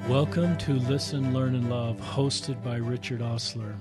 Welcome to Listen, Learn, and Love, hosted by Richard Osler.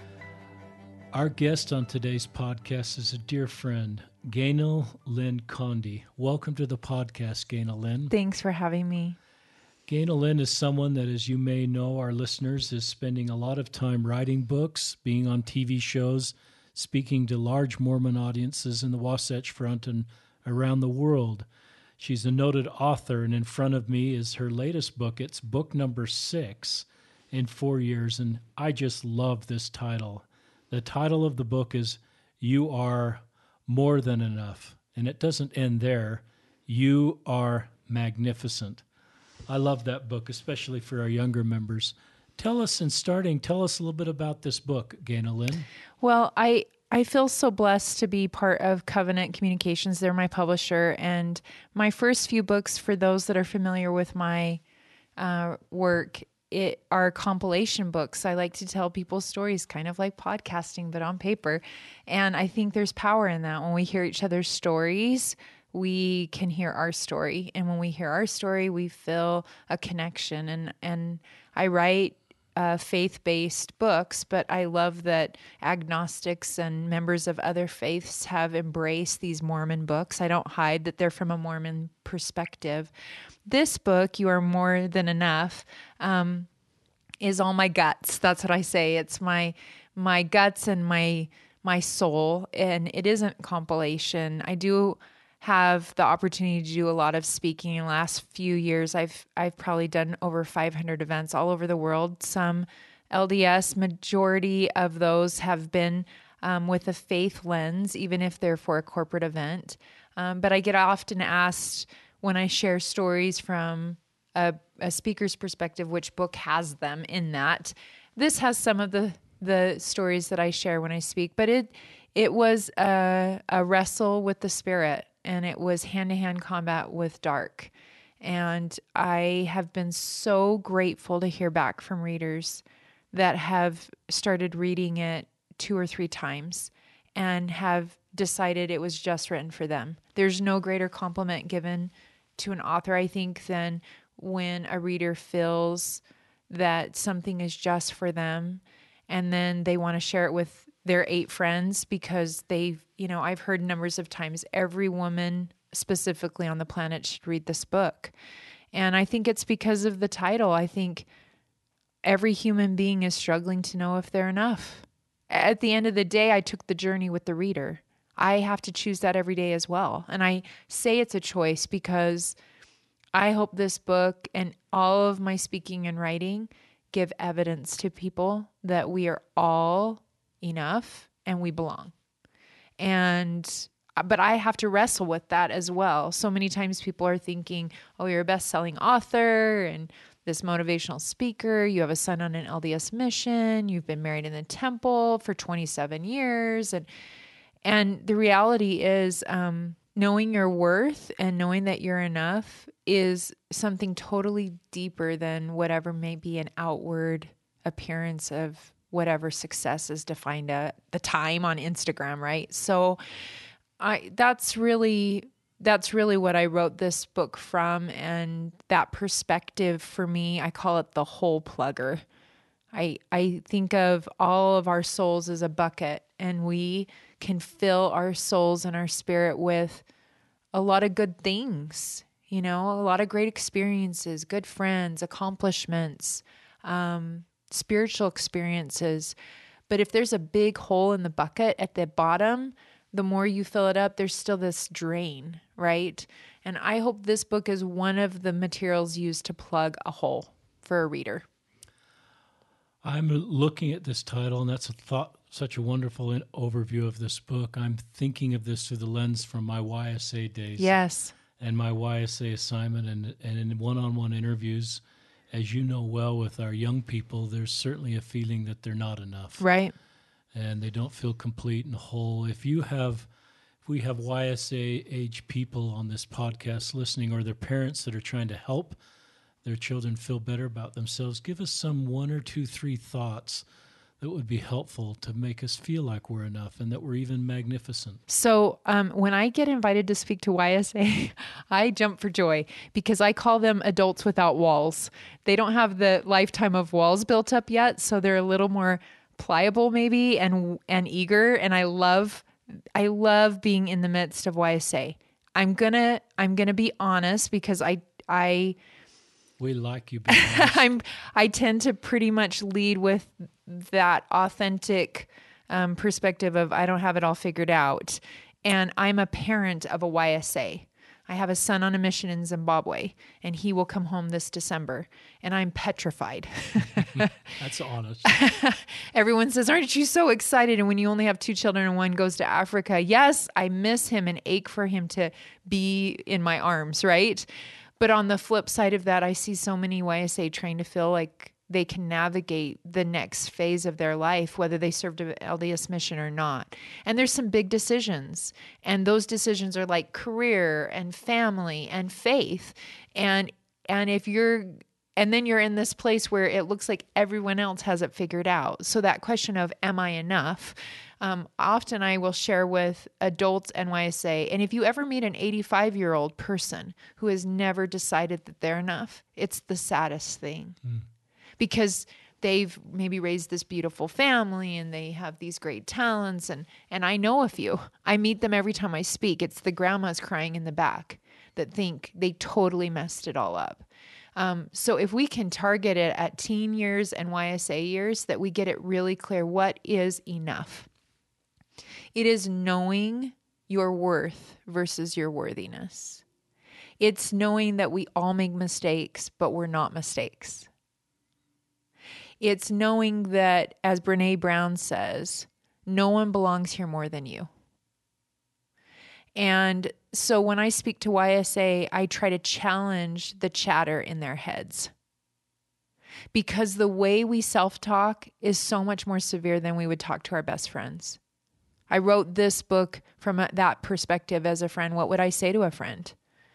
Our guest on today's podcast is a dear friend, Gaynell Lynn Condie. Welcome to the podcast, Gaynell Lynn. Thanks for having me. Gaynell Lynn is someone that, as you may know, our listeners, is spending a lot of time writing books, being on TV shows, speaking to large Mormon audiences in the Wasatch Front and around the world. She's a noted author, and in front of me is her latest book. It's book number 6 in 4 years, and I just love this title. The title of the book is You Are More Than Enough, and it doesn't end there. You Are Magnificent. I love that book, especially for our younger members. Tell us a little bit about this book, Gaynell Lynn. Well, I feel so blessed to be part of Covenant Communications. They're my publisher. And my first few books, for those that are familiar with my work, are compilation books. I like to tell people stories, kind of like podcasting, but on paper. And I think there's power in that. When we hear each other's stories, we can hear our story. And when we hear our story, we feel a connection. And I write faith-based books, but I love that agnostics and members of other faiths have embraced these Mormon books. I don't hide that they're from a Mormon perspective. This book, You Are More Than Enough, is all my guts. That's what I say. It's my guts and my soul, and it isn't compilation. I do have the opportunity to do a lot of speaking in the last few years. I've probably done over 500 events all over the world. Some LDS, majority of those have been with a faith lens, even if they're for a corporate event. But I get often asked when I share stories from a speaker's perspective, which book has them in that. This has some of the stories that I share when I speak, but it was a wrestle with the Spirit. And it was hand-to-hand combat with dark. And I have been so grateful to hear back from readers that have started reading it 2 or 3 times and have decided it was just written for them. There's no greater compliment given to an author, I think, than when a reader feels that something is just for them and then they want to share it with their 8 friends, because I've heard numbers of times every woman specifically on the planet should read this book. And I think it's because of the title. I think every human being is struggling to know if they're enough. At the end of the day, I took the journey with the reader. I have to choose that every day as well. And I say it's a choice because I hope this book and all of my speaking and writing give evidence to people that we are all enough and we belong. But I have to wrestle with that as well. So many times people are thinking, oh, you're a best-selling author and this motivational speaker. You have a son on an LDS mission. You've been married in the temple for 27 years. And the reality is knowing your worth and knowing that you're enough is something totally deeper than whatever may be an outward appearance of whatever success is defined at the time on Instagram, right? So that's really what I wrote this book from. And that perspective for me, I call it the hole plugger. I think of all of our souls as a bucket, and we can fill our souls and our spirit with a lot of good things, a lot of great experiences, good friends, accomplishments, spiritual experiences. But if there's a big hole in the bucket at the bottom, the more you fill it up, there's still this drain, right? And I hope this book is one of the materials used to plug a hole for a reader. I'm looking at this title, and that's such a wonderful overview of this book. I'm thinking of this through the lens from my YSA days. Yes. And my YSA assignment, and in one-on-one interviews, as you know well, with our young people, there's certainly a feeling that they're not enough. Right. And they don't feel complete and whole. If we have YSA age people on this podcast listening, or their parents that are trying to help their children feel better about themselves, give us some 1 or 2, 3 thoughts that would be helpful to make us feel like we're enough and that we're even magnificent? So when I get invited to speak to YSA, I jump for joy because I call them adults without walls. They don't have the lifetime of walls built up yet, so they're a little more pliable maybe and eager. And I love being in the midst of YSA. I'm gonna be honest because we like you being honest. I tend to pretty much lead with that authentic perspective of I don't have it all figured out. And I'm a parent of a YSA. I have a son on a mission in Zimbabwe, and he will come home this December, and I'm petrified. That's honest. Everyone says, aren't you so excited? And when you only have 2 children and one goes to Africa, yes, I miss him and ache for him to be in my arms, right? But on the flip side of that, I see so many YSA trying to feel like they can navigate the next phase of their life, whether they served an LDS mission or not. And there's some big decisions. And those decisions are like career and family and faith. And if you're, and then you're in this place where it looks like everyone else has it figured out. So that question of, am I enough? Often I will share with adults and YSA. And if you ever meet an 85-year-old person who has never decided that they're enough, it's the saddest thing. Because they've maybe raised this beautiful family and they have these great talents. And I know a few. I meet them every time I speak. It's the grandmas crying in the back that think they totally messed it all up. So if we can target it at teen years and YSA years, that we get it really clear, what is enough? It is knowing your worth versus your worthiness. It's knowing that we all make mistakes, but we're not mistakes. It's knowing that, as Brene Brown says, no one belongs here more than you. And so when I speak to YSA, I try to challenge the chatter in their heads. Because the way we self-talk is so much more severe than we would talk to our best friends. I wrote this book from that perspective as a friend. What would I say to a friend?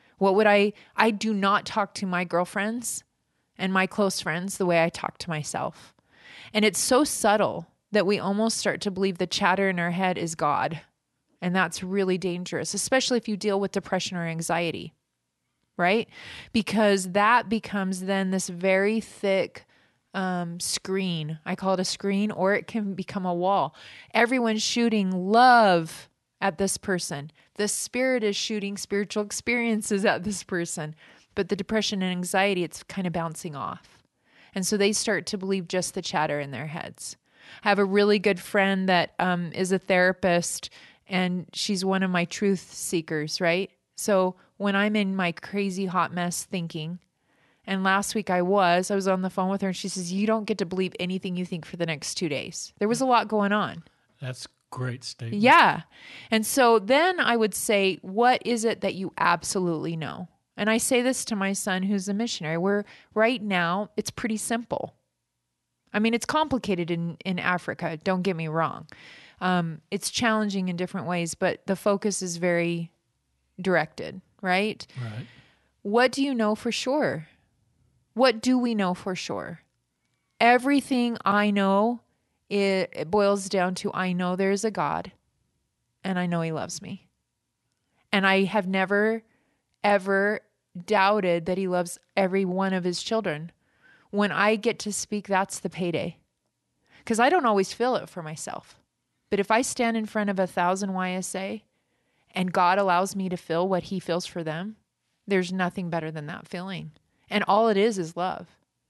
I do not talk to my girlfriends and my close friends the way I talk to myself. And it's so subtle that we almost start to believe the chatter in our head is God. And that's really dangerous, especially if you deal with depression or anxiety, right? Because that becomes then this very thick screen. I call it a screen, or it can become a wall. Everyone's shooting love at this person. The spirit is shooting spiritual experiences at this person. But the depression and anxiety, it's kind of bouncing off. And so they start to believe just the chatter in their heads. I have a really good friend that is a therapist, and she's one of my truth seekers, right? So when I'm in my crazy hot mess thinking, and last week I was on the phone with her, and she says, you don't get to believe anything you think for the next 2 days. There was a lot going on. That's great statement. Yeah. And so then I would say, what is it that you absolutely know? And I say this to my son, who's a missionary, where right now it's pretty simple. I mean, it's complicated in Africa. Don't get me wrong. It's challenging in different ways, but the focus is very directed, right? Right. What do you know for sure? What do we know for sure? Everything I know, it boils down to, I know there's a God, and I know he loves me. And I have never, ever doubted that he loves every one of his children. When I get to speak, that's the payday. Because I don't always feel it for myself. But if I stand in front of 1,000 YSA and God allows me to feel what he feels for them, there's nothing better than that feeling. And all it is love.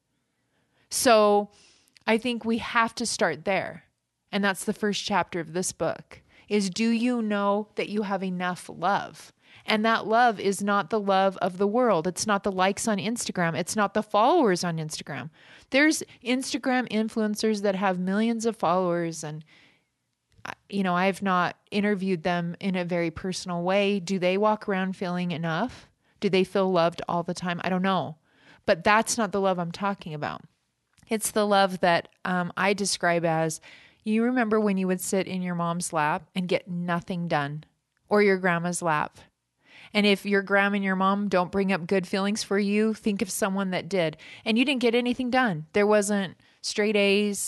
So I think we have to start there. And that's the first chapter of this book, is, do you know that you have enough love? And that love is not the love of the world. It's not the likes on Instagram. It's not the followers on Instagram. There's Instagram influencers that have millions of followers, and I've not interviewed them in a very personal way. Do they walk around feeling enough? Do they feel loved all the time? I don't know. But that's not the love I'm talking about. It's the love that I describe as, you remember when you would sit in your mom's lap and get nothing done, or your grandma's lap. And if your grandma and your mom don't bring up good feelings for you, think of someone that did. And you didn't get anything done. There wasn't straight A's.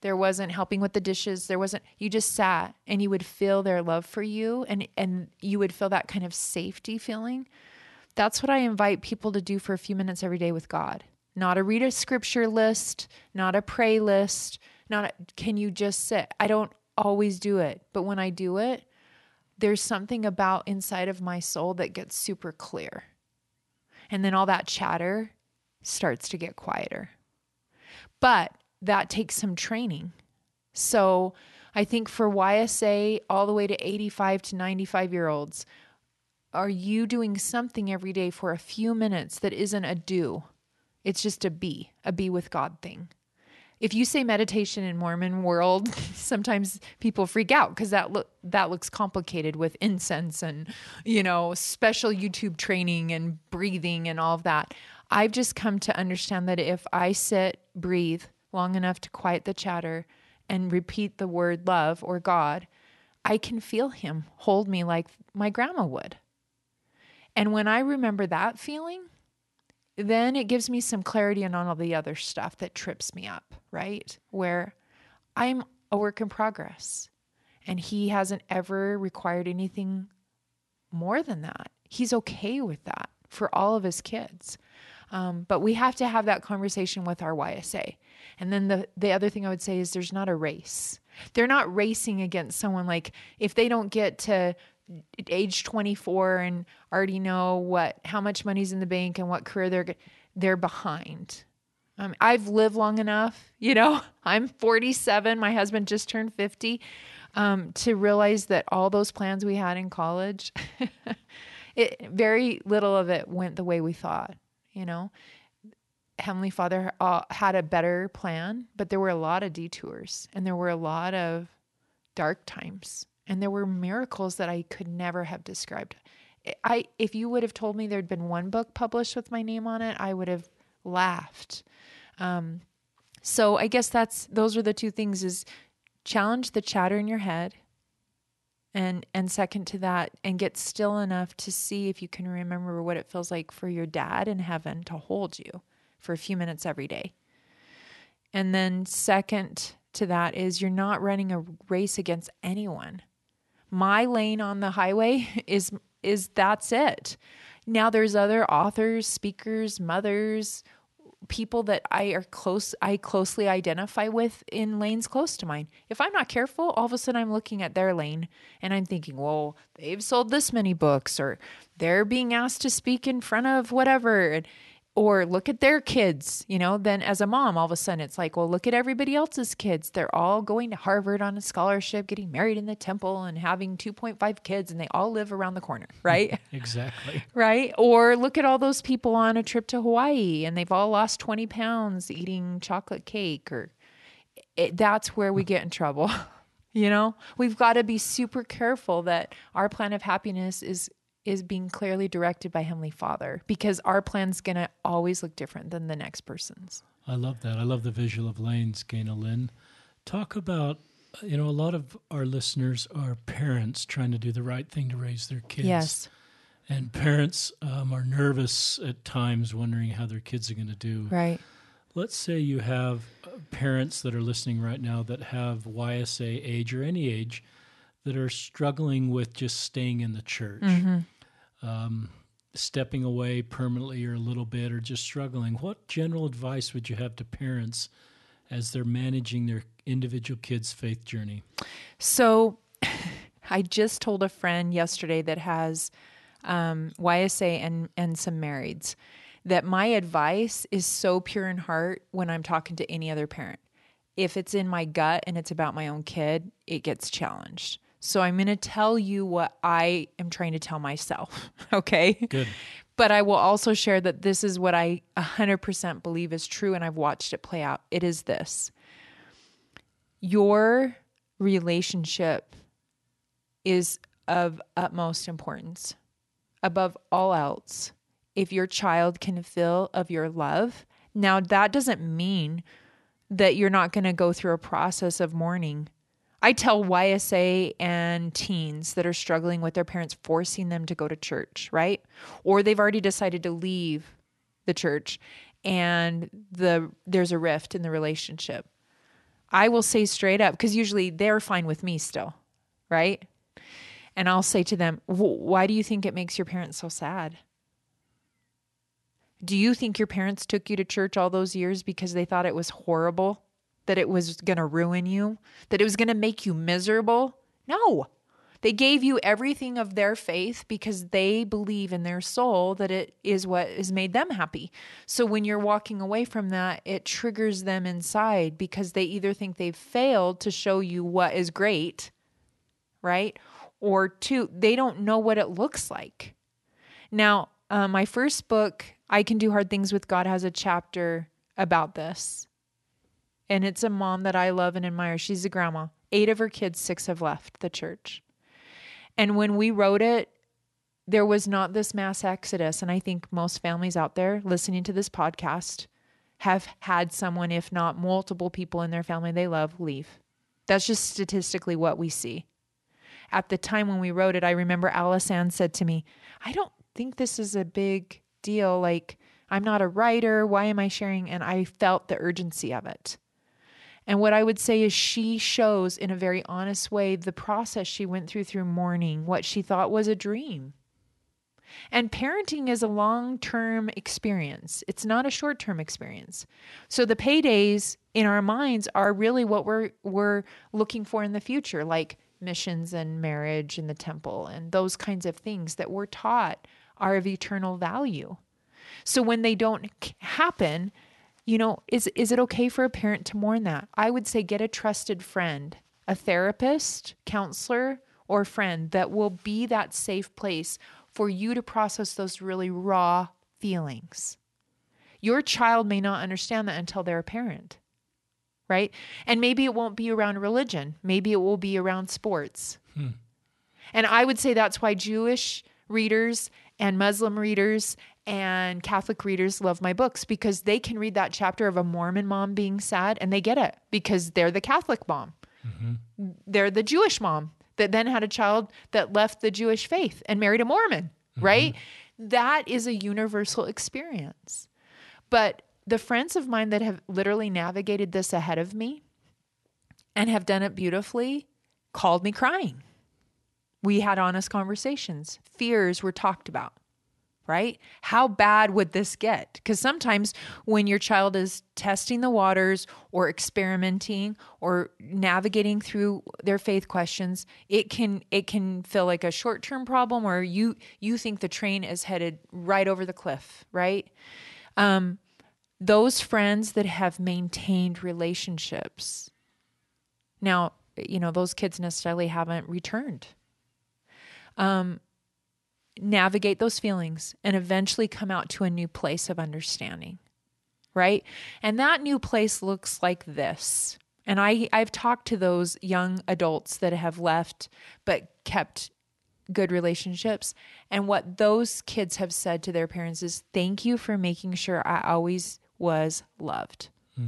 There wasn't helping with the dishes. You just sat and you would feel their love for you, and you would feel that kind of safety feeling. That's what I invite people to do for a few minutes every day with God. Not a read a scripture list, not a pray list, can you just sit? I don't always do it, but when I do it, there's something about inside of my soul that gets super clear. And then all that chatter starts to get quieter. But that takes some training. So I think for YSA all the way to 85 to 95-year-olds, are you doing something every day for a few minutes that isn't a do? It's just a be with God thing. If you say meditation in Mormon world, sometimes people freak out because that looks complicated with incense and, special YouTube training and breathing and all of that. I've just come to understand that if I sit, breathe long enough to quiet the chatter and repeat the word love or God, I can feel him hold me like my grandma would. And when I remember that feeling, then it gives me some clarity on all the other stuff that trips me up, right? Where I'm a work in progress and he hasn't ever required anything more than that. He's okay with that for all of his kids. But we have to have that conversation with our YSA. And then the other thing I would say is there's not a race. They're not racing against someone. Like if they don't get to age 24 and already know how much money's in the bank and what career they're behind. I've lived long enough, I'm 47. My husband just turned 50, to realize that all those plans we had in college, very little of it went the way we thought, Heavenly Father had a better plan, but there were a lot of detours and there were a lot of dark times. And there were miracles that I could never have described. If you would have told me there'd been one book published with my name on it, I would have laughed. So I guess those are the two things: is challenge the chatter in your head, and second to that, and get still enough to see if you can remember what it feels like for your dad in heaven to hold you for a few minutes every day. And then second to that is you're not running a race against anyone. My lane on the highway is that's it. Now there's other authors, speakers, mothers, people that I closely identify with in lanes close to mine. If I'm not careful, all of a sudden I'm looking at their lane and I'm thinking, well, they've sold this many books, or they're being asked to speak in front of whatever. Or look at their kids, then as a mom, all of a sudden it's like, well, look at everybody else's kids. They're all going to Harvard on a scholarship, getting married in the temple and having 2.5 kids, and they all live around the corner, right? Exactly. Right? Or look at all those people on a trip to Hawaii and they've all lost 20 pounds eating chocolate cake, that's where we get in trouble. We've got to be super careful that our plan of happiness is being clearly directed by Heavenly Father, because our plan's going to always look different than the next person's. I love that. I love the visual of lanes, Gaina Lynn. Talk about, a lot of our listeners are parents trying to do the right thing to raise their kids. Yes. And parents are nervous at times, wondering how their kids are going to do. Right. Let's say you have parents that are listening right now that have YSA age or any age that are struggling with just staying in the church. Mm-hmm. Stepping away permanently or a little bit, or just struggling. What general advice would you have to parents as they're managing their individual kids' faith journey? So I just told a friend yesterday that has YSA and some marrieds that my advice is so pure in heart when I'm talking to any other parent. If it's in my gut and it's about my own kid, it gets challenged. So I'm going to tell you what I am trying to tell myself, okay? Good. But I will also share that this is what I 100% believe is true, and I've watched it play out. It is this. Your relationship is of utmost importance. Above all else, if your child can feel of your love, now that doesn't mean that you're not going to go through a process of mourning. I tell YSA and teens that are struggling with their parents forcing them to go to church, right? Or they've already decided to leave the church and there's a rift in the relationship. I will say straight up, because usually they're fine with me still, right? And I'll say to them, why do you think it makes your parents so sad? Do you think your parents took you to church all those years because they thought it was horrible, that it was going to ruin you, that it was going to make you miserable? No. They gave you everything of their faith because they believe in their soul that it is what has made them happy. So when you're walking away from that, it triggers them inside because they either think they've failed to show you what is great, right? Or two, they don't know what it looks like. Now, my first book, I Can Do Hard Things with God, has a chapter about this. And it's a mom that I love and admire. She's a grandma. 8 of her kids, 6 have left the church. And when we wrote it, there was not this mass exodus. And I think most families out there listening to this podcast have had someone, if not multiple people in their family they love, leave. That's just statistically what we see. At the time when we wrote it, I remember Alice Ann said to me, I don't think this is a big deal. Like, I'm not a writer. Why am I sharing? And I felt the urgency of it. And what I would say is she shows in a very honest way the process she went through mourning, what she thought was a dream. And parenting is a long-term experience. It's not a short-term experience. So the paydays in our minds are really what we're looking for in the future, like missions and marriage and the temple and those kinds of things that we're taught are of eternal value. So when they don't happen, is it okay for a parent to mourn that? I would say get a trusted friend, a therapist, counselor, or friend that will be that safe place for you to process those really raw feelings. Your child may not understand that until they're a parent, right? And maybe it won't be around religion. Maybe it will be around sports. And I would say that's why Jewish readers and Muslim readers and Catholic readers love my books, because they can read that chapter of a Mormon mom being sad and they get it because they're the Catholic mom. Mm-hmm. They're the Jewish mom that then had a child that left the Jewish faith and married a Mormon, right? That is a universal experience. But the friends of mine that have literally navigated this ahead of me and have done it beautifully called me crying. We had honest conversations. Fears were talked about, right? How bad would this get? Because sometimes when your child is testing the waters or experimenting or navigating through their faith questions, it can feel like a short-term problem, or you think the train is headed right over the cliff, right? Those friends that have maintained relationships. Now, those kids necessarily haven't returned. Navigate those feelings and eventually come out to a new place of understanding, right? And that new place looks like this. And I've talked to those young adults that have left but kept good relationships. And what those kids have said to their parents is, thank you for making sure I always was loved.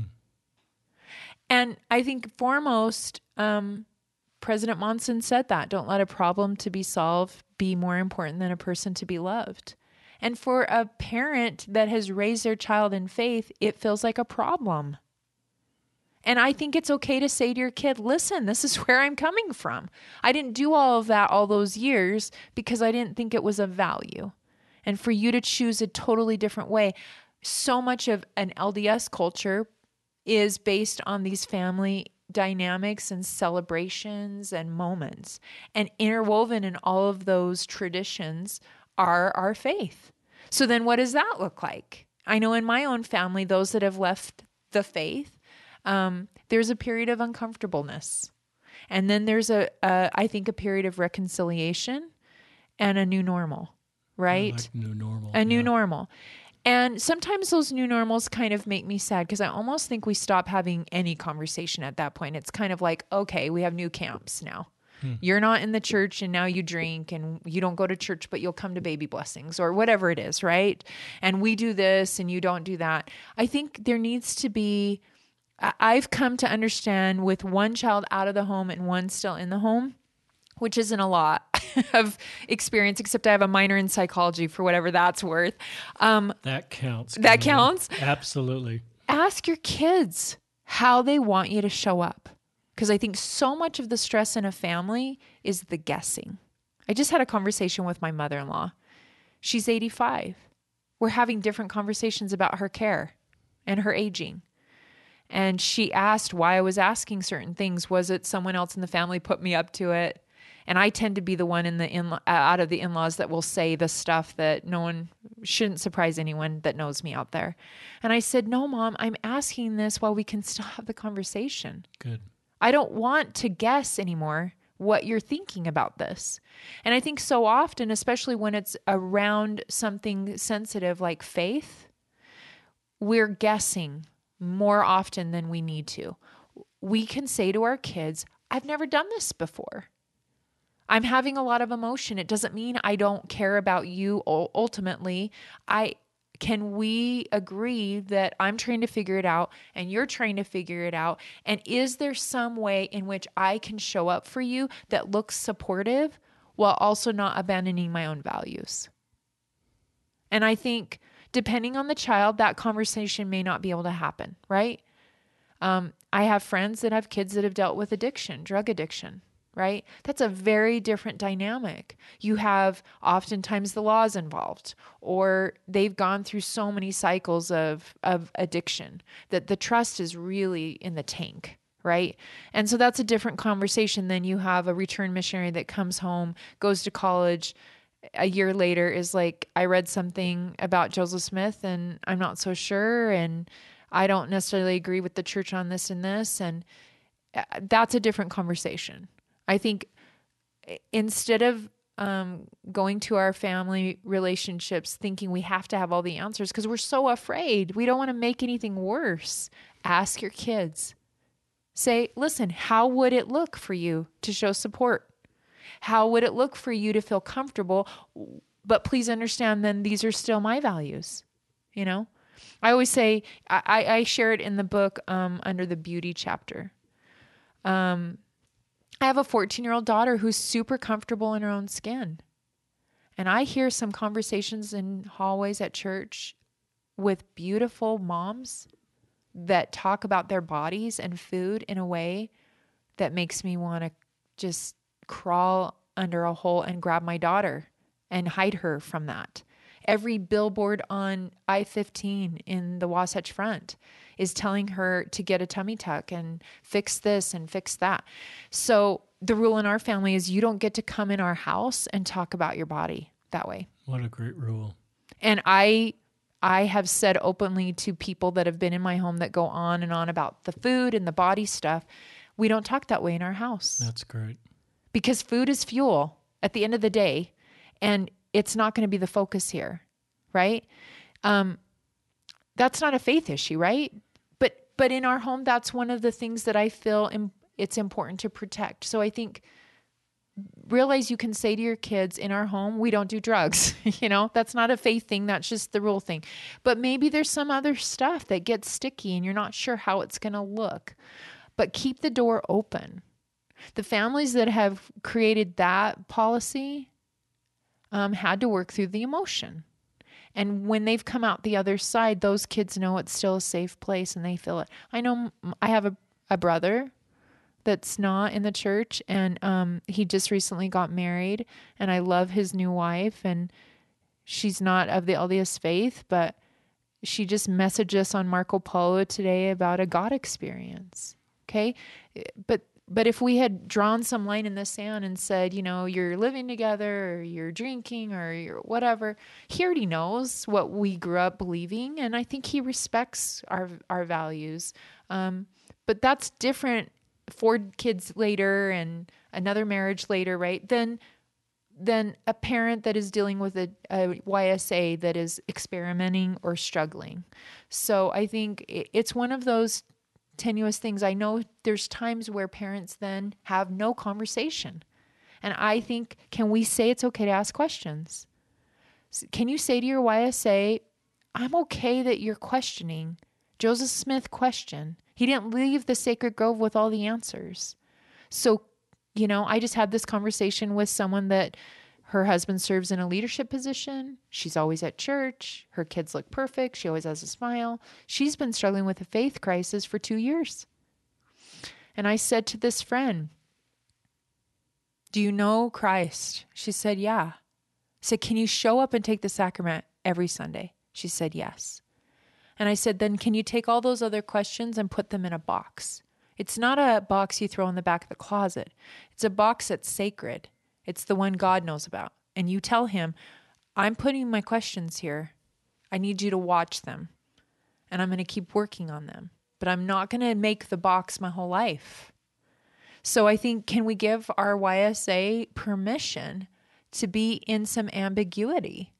And I think foremost, President Monson said that, don't let a problem to be solved be more important than a person to be loved. And for a parent that has raised their child in faith, it feels like a problem. And I think it's okay to say to your kid, listen, this is where I'm coming from. I didn't do all of that all those years because I didn't think it was of value. And for you to choose a totally different way. So much of an LDS culture is based on these family dynamics and celebrations and moments. And interwoven in all of those traditions are our faith. So then what does that look like? I know in my own family, those that have left the faith, there's a period of uncomfortableness. And then there's I think a period of reconciliation and a new normal, right? Like new normal. A new normal. And sometimes those new normals kind of make me sad because I almost think we stop having any conversation at that point. It's kind of like, okay, we have new camps now. You're not in the church and now you drink, and you don't go to church, but you'll come to baby blessings or whatever it is, right? And we do this and you don't do that. I think there needs to be, I've come to understand with one child out of the home and one still in the home, which isn't a lot of experience, except I have a minor in psychology for whatever that's worth. That counts. That counts? Absolutely. Ask your kids, how they want you to show up. Because I think so much of the stress in a family is the guessing. I just had a conversation with my mother-in-law. She's 85. We're having different conversations about her care and her aging. And she asked why I was asking certain things. Was it someone else in the family put me up to it? And I tend to be the one out of the in-laws that will say the stuff that no one shouldn't surprise anyone that knows me out there. And I said, no, Mom, I'm asking this while we can still have the conversation. Good. I don't want to guess anymore what you're thinking about this. And I think so often, especially when it's around something sensitive like faith, we're guessing more often than we need to. We can say to our kids, I've never done this before. I'm having a lot of emotion. It doesn't mean I don't care about you ultimately. Can we agree that I'm trying to figure it out and you're trying to figure it out? And is there some way in which I can show up for you that looks supportive while also not abandoning my own values? And I think depending on the child, that conversation may not be able to happen, right? I have friends that have kids that have dealt with addiction, drug addiction. Right? That's a very different dynamic. You have oftentimes the laws involved, or they've gone through so many cycles of addiction that the trust is really in the tank, right? And so that's a different conversation than you have a return missionary that comes home, goes to college, a year later is like, I read something about Joseph Smith and I'm not so sure, and I don't necessarily agree with the church on this and this, and that's a different conversation. I think instead of going to our family relationships thinking we have to have all the answers because we're so afraid, we don't want to make anything worse, ask your kids. Say, listen, how would it look for you to show support? How would it look for you to feel comfortable? But please understand, then these are still my values. You know, I always say, I share it in the book under the beauty chapter. I have a 14-year-old daughter who's super comfortable in her own skin. And I hear some conversations in hallways at church with beautiful moms that talk about their bodies and food in a way that makes me want to just crawl under a hole and grab my daughter and hide her from that. Every billboard on I-15 in the Wasatch Front is telling her to get a tummy tuck and fix this and fix that. So the rule in our family is you don't get to come in our house and talk about your body that way. What a great rule. And I have said openly to people that have been in my home that go on and on about the food and the body stuff, we don't talk that way in our house. That's great. Because food is fuel at the end of the day, and it's not going to be the focus here, right? That's not a faith issue, right? But in our home, that's one of the things that I feel it's important to protect. So I think realize you can say to your kids, in our home, we don't do drugs. You know, that's not a faith thing. That's just the rule thing. But maybe there's some other stuff that gets sticky and you're not sure how it's going to look. But keep the door open. The families that have created that policy had to work through the emotion. And when they've come out the other side, those kids know it's still a safe place and they feel it. I know I have a brother that's not in the church, and he just recently got married, and I love his new wife, and she's not of the LDS faith, but she just messaged us on Marco Polo today about a God experience. Okay. But if we had drawn some line in the sand and said, you know, you're living together or you're drinking or you're whatever, he already knows what we grew up believing. And I think he respects our values. But that's different 4 kids later and another marriage later, right? Than a parent that is dealing with a YSA that is experimenting or struggling. So I think it's one of those tenuous things. I know there's times where parents then have no conversation. And I think, can we say it's okay to ask questions? Can you say to your YSA, I'm okay that you're questioning. Joseph Smith questioned. He didn't leave the sacred grove with all the answers. So, you know, I just had this conversation with someone that Her husband serves in a leadership position. She's always at church. Her kids look perfect. She always has a smile. She's been struggling with a faith crisis for 2 years. And I said to this friend, do you know Christ? She said, yeah. I said, can you show up and take the sacrament every Sunday? She said, yes. And I said, then can you take all those other questions and put them in a box? It's not a box you throw in the back of the closet. It's a box that's sacred. It's the one God knows about. And you tell him, I'm putting my questions here. I need you to watch them. And I'm going to keep working on them. But I'm not going to make the box my whole life. So I think, can we give our YSA permission to be in some ambiguity?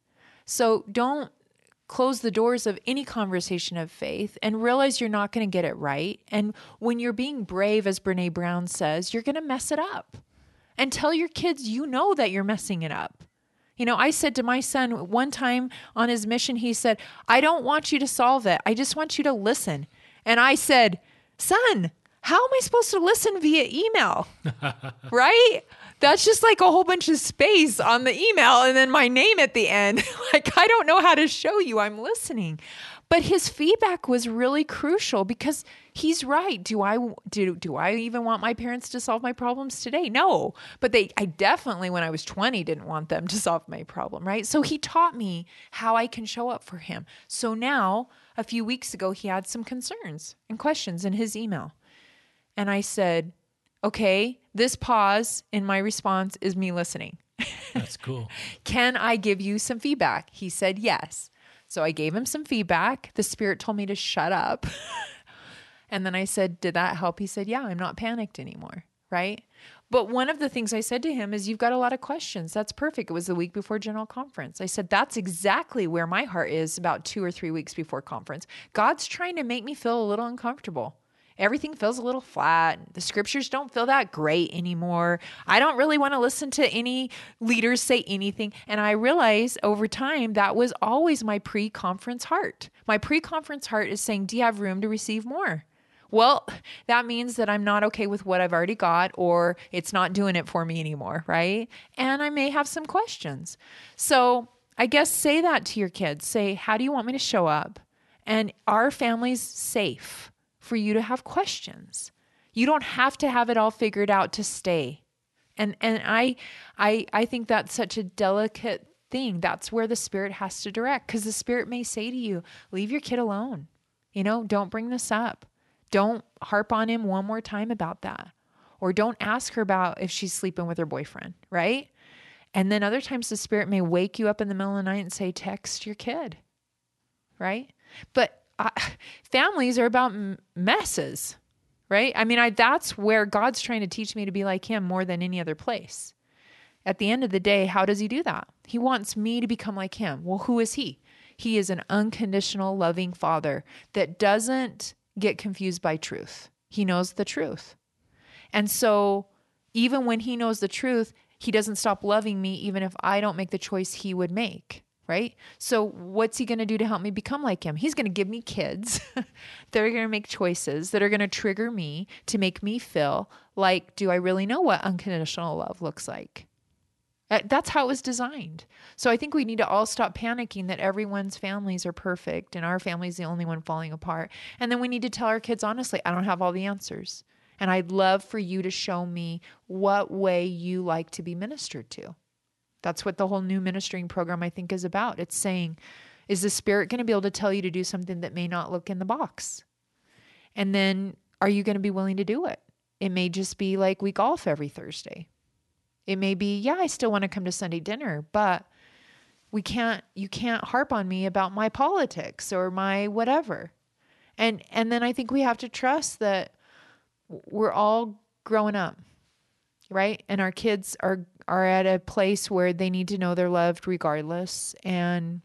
So don't close the doors of any conversation of faith and realize you're not going to get it right. And when you're being brave, as Brene Brown says, you're going to mess it up. And tell your kids, you know that you're messing it up. You know, I said to my son one time on his mission, he said, I don't want you to solve it. I just want you to listen. And I said, son, how am I supposed to listen via email? Right? That's just like a whole bunch of space on the email and then my name at the end. Like, I don't know how to show you I'm listening. But his feedback was really crucial because he's right. Do I even want my parents to solve my problems today? No. But I definitely, when I was 20, didn't want them to solve my problem, right? So he taught me how I can show up for him. So now, a few weeks ago, he had some concerns and questions in his email. And I said, okay, this pause in my response is me listening. That's cool. Can I give you some feedback? He said, yes. So I gave him some feedback. The Spirit told me to shut up. And then I said, did that help? He said, yeah, I'm not panicked anymore. Right? But one of the things I said to him is, you've got a lot of questions. That's perfect. It was the week before General Conference. I said, that's exactly where my heart is about 2 or 3 weeks before conference. God's trying to make me feel a little uncomfortable. Everything feels a little flat. The scriptures don't feel that great anymore. I don't really want to listen to any leaders say anything. And I realized over time that was always my pre-conference heart. My pre-conference heart is saying, do you have room to receive more? Well, that means that I'm not okay with what I've already got, or it's not doing it for me anymore, right? And I may have some questions. So I guess say that to your kids. Say, how do you want me to show up? And our family's safe for you to have questions. You don't have to have it all figured out to stay. And I think that's such a delicate thing. That's where the Spirit has to direct, because the Spirit may say to you, leave your kid alone. You know, don't bring this up. Don't harp on him one more time about that. Or don't ask her about if she's sleeping with her boyfriend, right? And then other times the Spirit may wake you up in the middle of the night and say, text your kid, right? But families are about messes, right? I mean, that's where God's trying to teach me to be like him more than any other place. At the end of the day, how does he do that? He wants me to become like him. Well, who is he? He is an unconditional, loving Father that doesn't get confused by truth. He knows the truth. And so even when he knows the truth, he doesn't stop loving me even if I don't make the choice he would make. Right? So what's he going to do to help me become like him? He's going to give me kids that are going to make choices that are going to trigger me to make me feel like, do I really know what unconditional love looks like? That's how it was designed. So I think we need to all stop panicking that everyone's families are perfect and our family's the only one falling apart. And then we need to tell our kids, honestly, I don't have all the answers. And I'd love for you to show me what way you like to be ministered to. That's what the whole new ministering program, I think, is about. It's saying, is the Spirit going to be able to tell you to do something that may not look in the box? And then are you going to be willing to do it? It may just be like we golf every Thursday. It may be, yeah, I still want to come to Sunday dinner, but you can't harp on me about my politics or my whatever. And then I think we have to trust that we're all growing up. Right? And our kids are at a place where they need to know they're loved regardless. And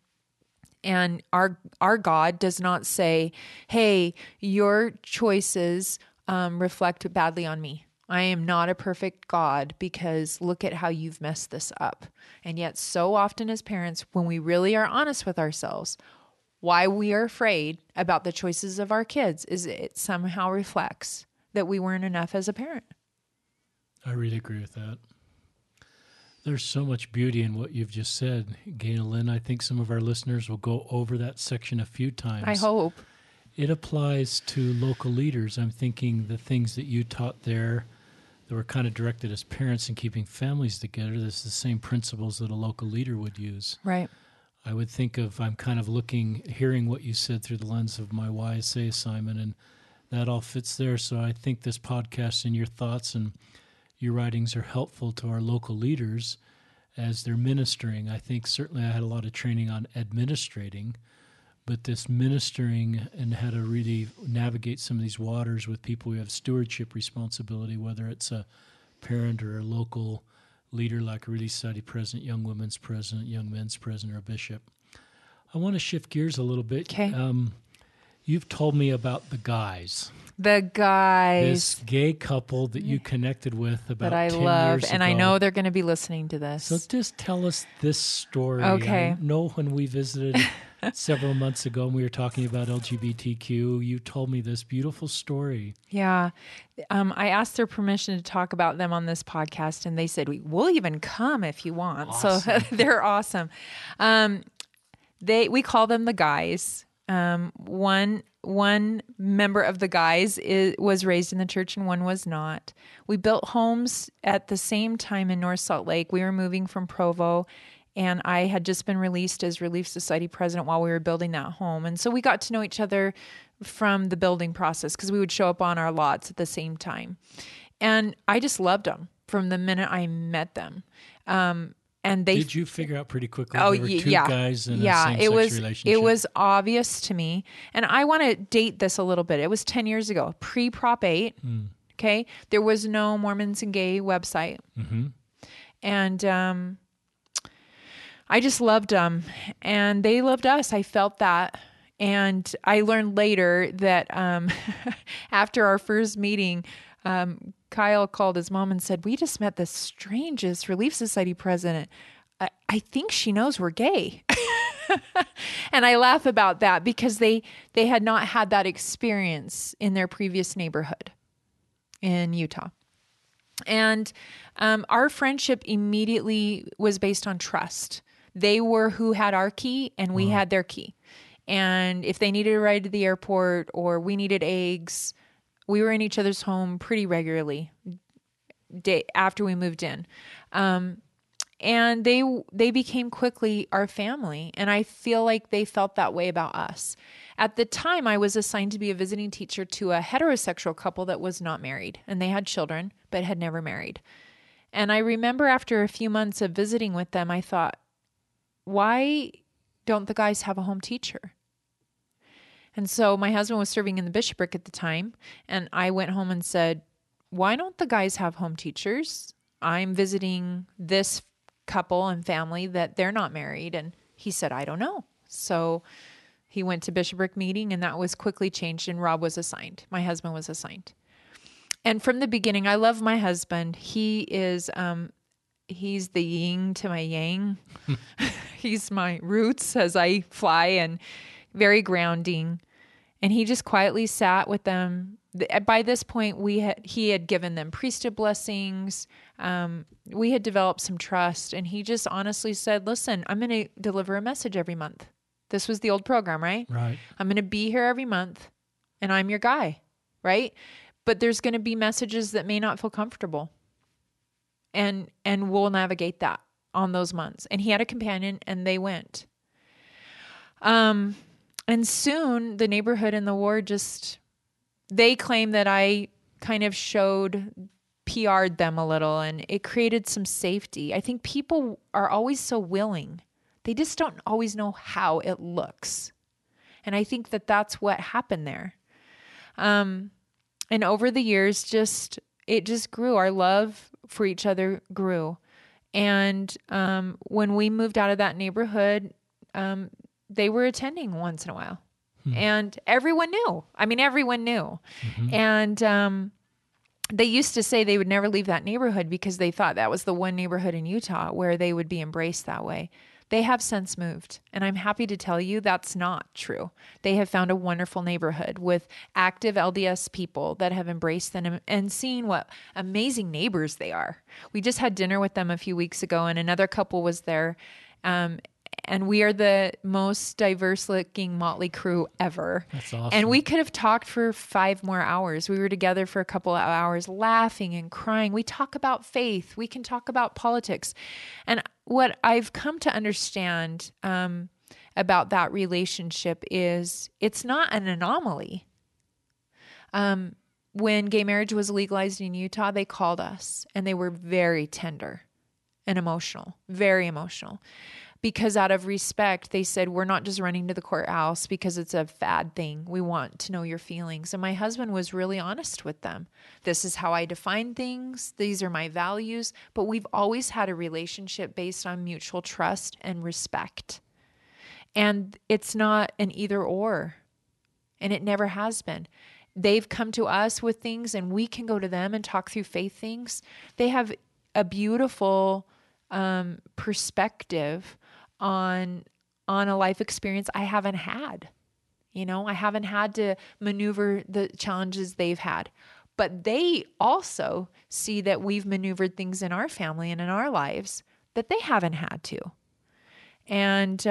our God does not say, hey, your choices reflect badly on me. I am not a perfect God because look at how you've messed this up. And yet so often as parents, when we really are honest with ourselves, why we are afraid about the choices of our kids is it somehow reflects that we weren't enough as a parent. I really agree with that. There's so much beauty in what you've just said, Galen. I think some of our listeners will go over that section a few times. I hope. It applies to local leaders. I'm thinking the things that you taught there that were kind of directed as parents and keeping families together, that's the same principles that a local leader would use. Right. I would think of, I'm kind of hearing what you said through the lens of my YSA assignment, and that all fits there. So I think this podcast and your thoughts and your writings are helpful to our local leaders as they're ministering. I think certainly I had a lot of training on administrating, but this ministering and how to really navigate some of these waters with people who have stewardship responsibility, whether it's a parent or a local leader like a Relief Society president, young women's president, young men's president, or a bishop. I want to shift gears a little bit. Okay. You've told me about the guys. The guys. This gay couple that you connected with about that I 10 love, years and ago. I know they're going to be listening to this. So just tell us this story. Okay. I know when we visited several months ago and we were talking about LGBTQ, you told me this beautiful story. Yeah. I asked their permission to talk about them on this podcast, and they said, we'll even come if you want. Awesome. So they're awesome. We call them the guys. One member of the guys was raised in the church and one was not. We built homes at the same time in North Salt Lake. We were moving from Provo, and I had just been released as Relief Society president while we were building that home. And so we got to know each other from the building process because we would show up on our lots at the same time. And I just loved them from the minute I met them. And they did you figure out pretty quickly there were two guys in a same-sex relationship? It was obvious to me. And I want to date this a little bit. It was 10 years ago, pre-Prop 8. Okay. There was no Mormons and Gay website. Mm-hmm. And I just loved them. And they loved us. I felt that. And I learned later that after our first meeting, Kyle called his mom and said, we just met the strangest Relief Society president. I think she knows we're gay. And I laugh about that because they had not had that experience in their previous neighborhood in Utah. And our friendship immediately was based on trust. They were who had our key and we had their key. And if they needed a ride to the airport or we needed eggs, we were in each other's home pretty regularly after we moved in. And they became quickly our family. And I feel like they felt that way about us. At the time, I was assigned to be a visiting teacher to a heterosexual couple that was not married. And they had children, but had never married. And I remember after a few months of visiting with them, I thought, why don't the guys have a home teacher? And so my husband was serving in the bishopric at the time, and I went home and said, why don't the guys have home teachers? I'm visiting this couple and family that they're not married. And he said, I don't know. So he went to bishopric meeting, and that was quickly changed, and Rob was assigned. My husband was assigned. And from the beginning, I love my husband. He is, he's the yin to my yang. He's my roots as I fly, and very grounding. And he just quietly sat with them. By this point, he had given them priesthood blessings. We had developed some trust, and he just honestly said, listen, I'm going to deliver a message every month. This was the old program, right? Right. I'm going to be here every month, and I'm your guy, right? But there's going to be messages that may not feel comfortable. And we'll navigate that on those months. And he had a companion, and they went. And soon the neighborhood and the ward they claim that I kind of PR'd them a little, and it created some safety. I think people are always so willing. They just don't always know how it looks. And I think that that's what happened there. And over the years, it just grew. Our love for each other grew. And when we moved out of that neighborhood, they were attending once in a while. And everyone knew. I mean, everyone knew. Mm-hmm. And they used to say they would never leave that neighborhood because they thought that was the one neighborhood in Utah where they would be embraced that way. They have since moved, and I'm happy to tell you that's not true. They have found a wonderful neighborhood with active LDS people that have embraced them and seen what amazing neighbors they are. We just had dinner with them a few weeks ago, and another couple was there. And we are the most diverse looking motley crew ever. That's awesome. And we could have talked for 5 more hours. We were together for a couple of hours laughing and crying. We talk about faith. We can talk about politics. And what I've come to understand about that relationship is it's not an anomaly. When gay marriage was legalized in Utah, they called us and they were very tender and emotional, very emotional. Because out of respect, they said, we're not just running to the courthouse because it's a fad thing. We want to know your feelings. And my husband was really honest with them. This is how I define things. These are my values. But we've always had a relationship based on mutual trust and respect. And it's not an either or. And it never has been. They've come to us with things and we can go to them and talk through faith things. They have a beautiful perspective on a life experience I haven't had. I haven't had to maneuver the challenges they've had. But they also see that we've maneuvered things in our family and in our lives that they haven't had to. And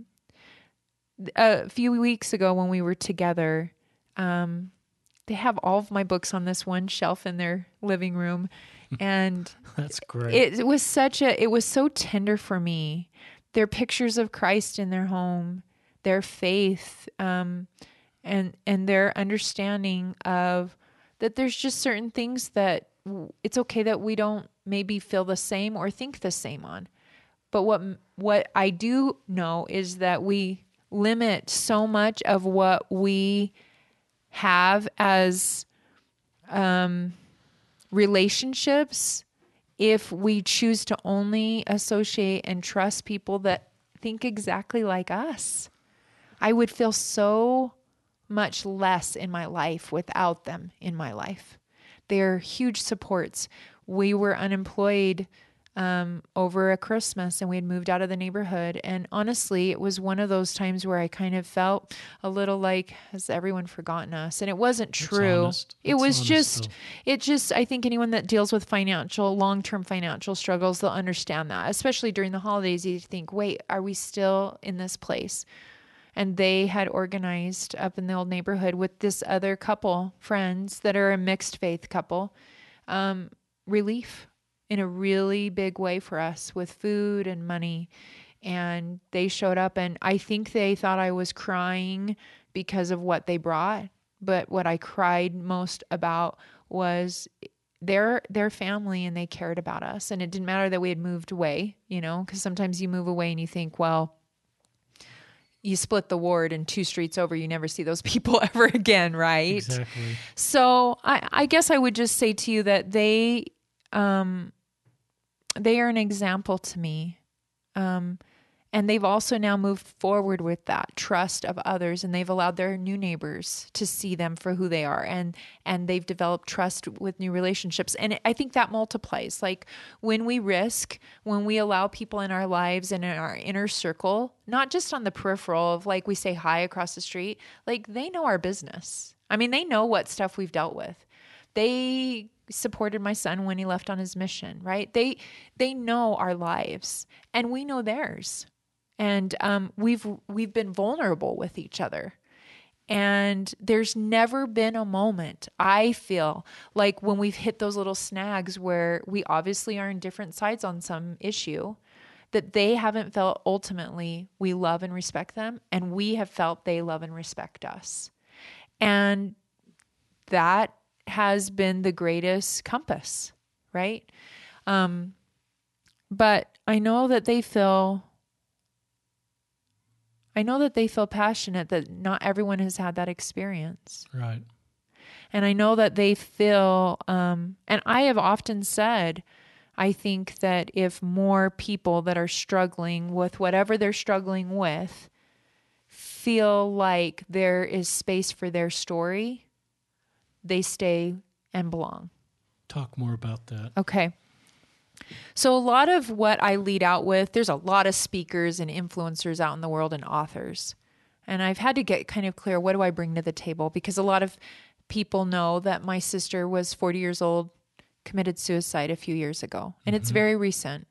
a few weeks ago when we were together, they have all of my books on this one shelf in their living room. And that's great. It was so tender for me. Their pictures of Christ in their home, their faith, and their understanding of that there's just certain things that it's okay that we don't maybe feel the same or think the same on. But what I do know is that we limit so much of what we have as relationships if we choose to only associate and trust people that think exactly like us. I would feel so much less in my life without them in my life. They're huge supports. We were unemployed over a Christmas and we had moved out of the neighborhood. And honestly, it was one of those times where I kind of felt a little like, has everyone forgotten us? And it wasn't true. I think anyone that deals with long-term financial struggles, they'll understand that, especially during the holidays. You think, wait, are we still in this place? And they had organized up in the old neighborhood with this other couple, friends that are a mixed faith couple, relief in a really big way for us with food and money. And they showed up and I think they thought I was crying because of what they brought. But what I cried most about was their family, and they cared about us. And it didn't matter that we had moved away, because sometimes you move away and you think, well, you split the ward and 2 streets over, you never see those people ever again, right? Exactly. So I guess I would just say to you that they are an example to me. And they've also now moved forward with that trust of others, and they've allowed their new neighbors to see them for who they are. And they've developed trust with new relationships. And I think that multiplies. Like when we allow people in our lives and in our inner circle, not just on the peripheral of like we say hi across the street, like they know our business. I mean, they know what stuff we've dealt with. They supported my son when he left on his mission, right? They know our lives and we know theirs. And we've been vulnerable with each other. And there's never been a moment, I feel, like when we've hit those little snags where we obviously are on different sides on some issue, that they haven't felt ultimately we love and respect them, and we have felt they love and respect us. And that has been the greatest compass, right? But I know that they feel passionate that not everyone has had that experience. Right. And I know that they feel, and I have often said, I think that if more people that are struggling with whatever they're struggling with feel like there is space for their story, they stay and belong. Talk more about that. Okay. So a lot of what I lead out with, there's a lot of speakers and influencers out in the world and authors. And I've had to get kind of clear, what do I bring to the table? Because a lot of people know that my sister was 40 years old, committed suicide a few years ago. And it's very recent.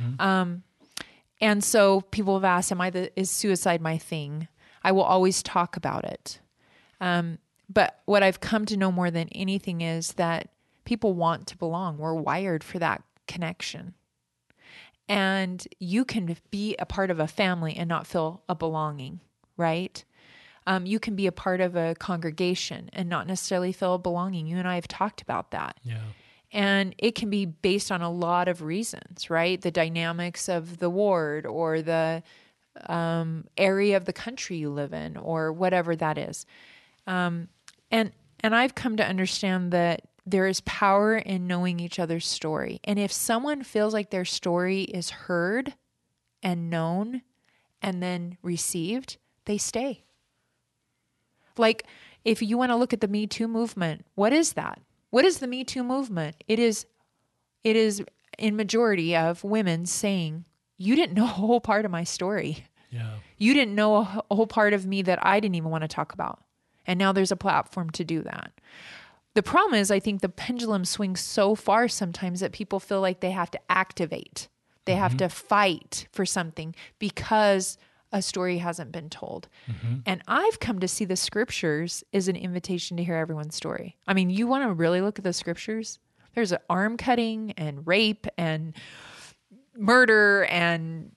And so people have asked, is suicide my thing? I will always talk about it. But what I've come to know more than anything is that people want to belong. We're wired for that connection. And you can be a part of a family and not feel a belonging, right? You can be a part of a congregation and not necessarily feel a belonging. You and I have talked about that. Yeah. And it can be based on a lot of reasons, right? The dynamics of the ward or the area of the country you live in or whatever that is. And I've come to understand that there is power in knowing each other's story. And if someone feels like their story is heard and known and then received, they stay. Like, if you want to look at the Me Too movement, what is that? What is the Me Too movement? It is in majority of women saying, you didn't know a whole part of my story. Yeah. You didn't know a whole part of me that I didn't even want to talk about. And now there's a platform to do that. The problem is, I think the pendulum swings so far sometimes that people feel like they have to activate. They have to fight for something because a story hasn't been told. And I've come to see the scriptures as an invitation to hear everyone's story. I mean, you want to really look at the scriptures? There's arm cutting and rape and murder and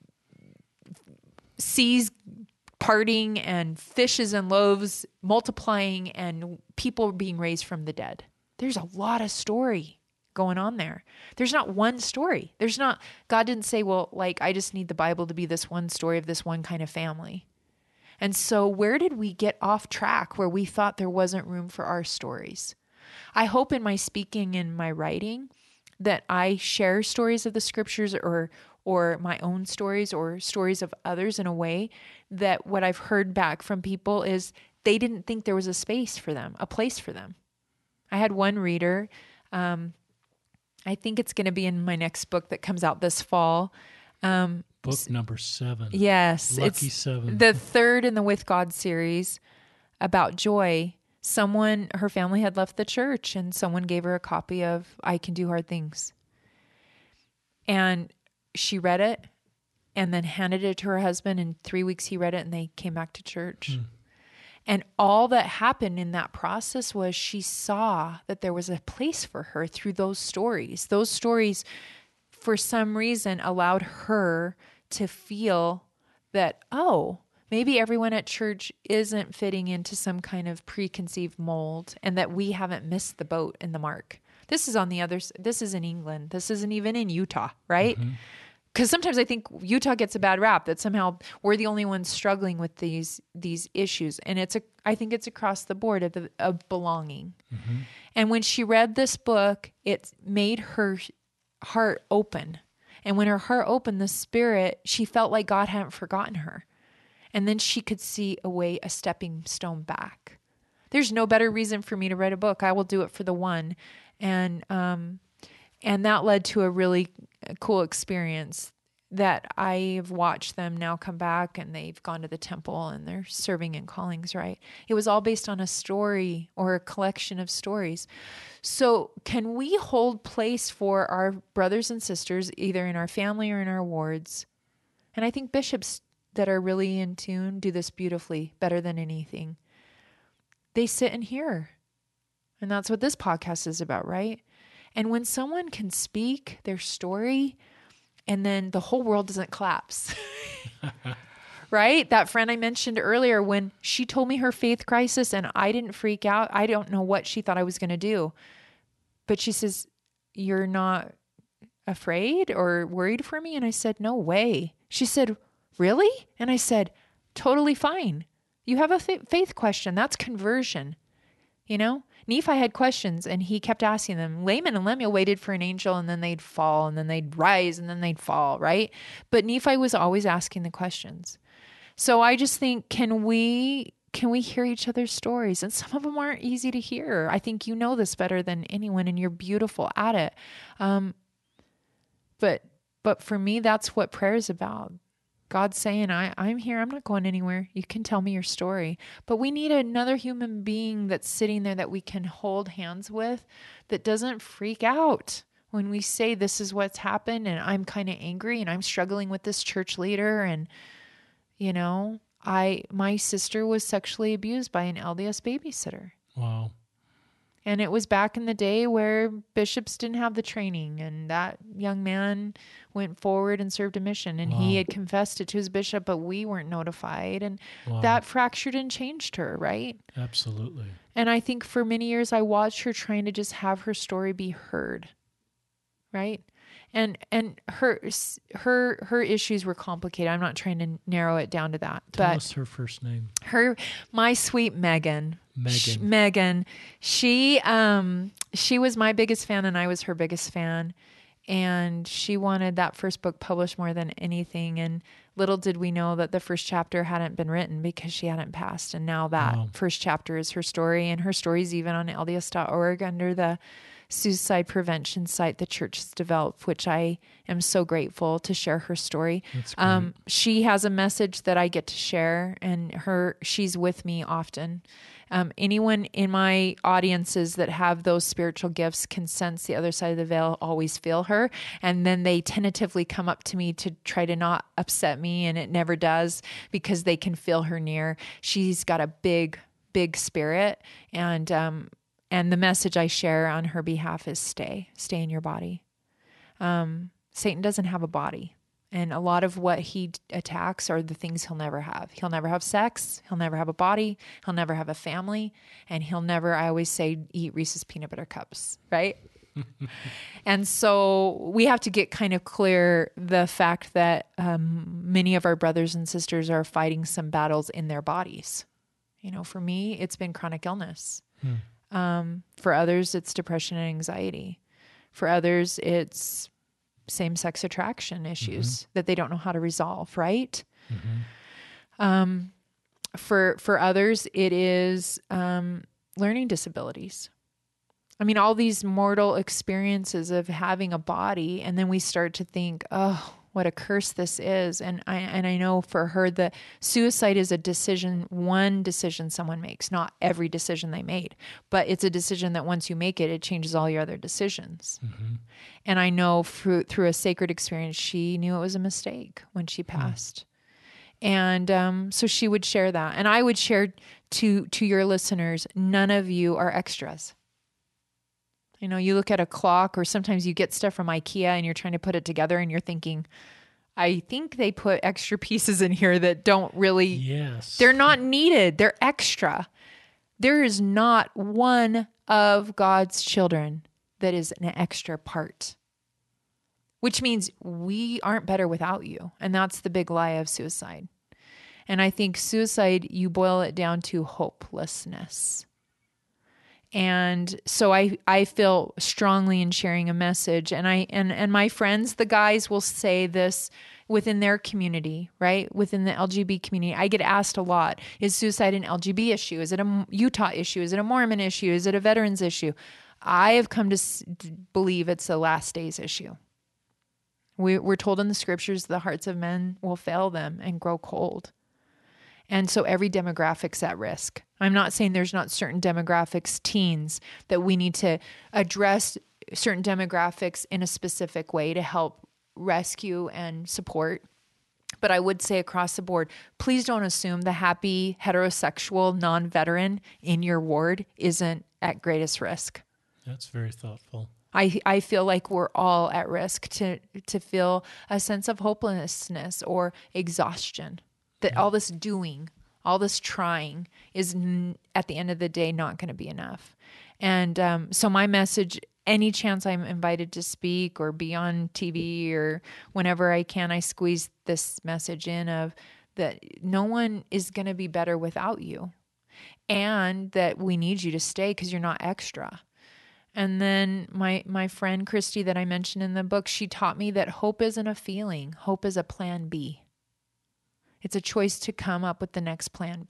seas parting and fishes and loaves multiplying and people being raised from the dead. There's a lot of story going on there. There's not one story. God didn't say, well, like, I just need the Bible to be this one story of this one kind of family. And so where did we get off track where we thought there wasn't room for our stories? I hope in my speaking and my writing that I share stories of the scriptures or my own stories or stories of others in a way that what I've heard back from people is they didn't think there was a space for them, a place for them. I had one reader, I think it's going to be in my next book that comes out this fall. Book number 7. Yes. Lucky it's 7. The third in the With God series about joy. Her family had left the church and someone gave her a copy of I Can Do Hard Things. And she read it and then handed it to her husband. In 3 weeks, he read it and they came back to church. And all that happened in that process was she saw that there was a place for her through those stories. Those stories, for some reason, allowed her to feel that, oh, maybe everyone at church isn't fitting into some kind of preconceived mold and that we haven't missed the boat in the mark. This is this is in England. This isn't even in Utah, right? Because sometimes I think Utah gets a bad rap that somehow we're the only ones struggling with these issues. And I think it's across the board of belonging. And when she read this book, it made her heart open. And when her heart opened, the Spirit, she felt like God hadn't forgotten her. And then she could see a stepping stone back. There's no better reason for me to write a book. I will do it for the one. And that led to a really cool experience that I've watched them now come back and they've gone to the temple and they're serving in callings, right? It was all based on a story or a collection of stories. So can we hold place for our brothers and sisters, either in our family or in our wards? And I think bishops that are really in tune do this beautifully, better than anything. They sit and hear. And that's what this podcast is about, right? And when someone can speak their story and then the whole world doesn't collapse, right? That friend I mentioned earlier, when she told me her faith crisis and I didn't freak out, I don't know what she thought I was going to do. But she says, "You're not afraid or worried for me?" And I said, "No way." She said, "Really?" And I said, "Totally fine. You have a faith question. That's conversion." You know, Nephi had questions and he kept asking them. Laman and Lemuel waited for an angel and then they'd fall and then they'd rise and then they'd fall, right? But Nephi was always asking the questions. So I just think, can we can we hear each other's stories? And some of them aren't easy to hear. I think you know this better than anyone, and you're beautiful at it. But for me, that's what prayer is about. God's saying, I'm here. I'm not going anywhere. You can tell me your story. But we need another human being that's sitting there that we can hold hands with, that doesn't freak out when we say this is what's happened and I'm kind of angry and I'm struggling with this church leader. And, my sister was sexually abused by an LDS babysitter. Wow. And it was back in the day where bishops didn't have the training, and that young man went forward and served a mission, and he had confessed it to his bishop, but we weren't notified. And that fractured and changed her, right? Absolutely. And I think for many years I watched her trying to just have her story be heard, right? And her issues were complicated. I'm not trying to narrow it down to that. Tell us her first name. My sweet Megan. Megan. She was my biggest fan and I was her biggest fan. And she wanted that first book published more than anything. And little did we know that the first chapter hadn't been written because she hadn't passed. And now that first chapter is her story. And her story's even on LDS.org under the suicide prevention site the church has developed, which I am so grateful to share her story. That's great. She has a message that I get to share, and she's with me often. Anyone in my audiences that have those spiritual gifts can sense the other side of the veil, always feel her. And then they tentatively come up to me to try to not upset me. And it never does because they can feel her near. She's got a big, big spirit. And the message I share on her behalf is stay in your body. Satan doesn't have a body. And a lot of what he attacks are the things he'll never have. He'll never have sex. He'll never have a body. He'll never have a family. And he'll never, I always say, eat Reese's peanut butter cups, right? And so we have to get kind of clear the fact that many of our brothers and sisters are fighting some battles in their bodies. For me, it's been chronic illness. For others, it's depression and anxiety. For others, it's same-sex attraction issues that they don't know how to resolve, right? For others, it is learning disabilities. I mean, all these mortal experiences of having a body, and then we start to think, oh, what a curse this is. And I know for her that suicide is one decision someone makes, not every decision they made, but it's a decision that once you make it, it changes all your other decisions. And I know through a sacred experience, she knew it was a mistake when she passed. And so she would share that. And I would share to your listeners, none of you are extras. You look at a clock, or sometimes you get stuff from IKEA and you're trying to put it together and you're thinking, I think they put extra pieces in here that don't really, they're not needed. They're extra. There is not one of God's children that is an extra part, which means we aren't better without you. And that's the big lie of suicide. And I think suicide, you boil it down to hopelessness. And so I feel strongly in sharing a message, and my friends, the guys, will say this within their community, right? Within the LGB community. I get asked a lot, is suicide an LGB issue? Is it a Utah issue? Is it a Mormon issue? Is it a veterans issue? I have come to believe it's a last days issue. We're told in the scriptures, the hearts of men will fail them and grow cold. And so every demographic's at risk. I'm not saying there's not certain demographics, teens, that we need to address certain demographics in a specific way to help rescue and support. But I would say across the board, please don't assume the happy, heterosexual, non-veteran in your ward isn't at greatest risk. That's very thoughtful. I feel like we're all at risk to feel a sense of hopelessness or exhaustion. That all this doing, all this trying is at the end of the day not going to be enough. And so my message, any chance I'm invited to speak or be on TV or whenever I can, I squeeze this message in of that no one is going to be better without you, and that we need you to stay because you're not extra. And then my friend Christy that I mentioned in the book, she taught me that hope isn't a feeling. Hope is a plan B. It's a choice to come up with the next plan B.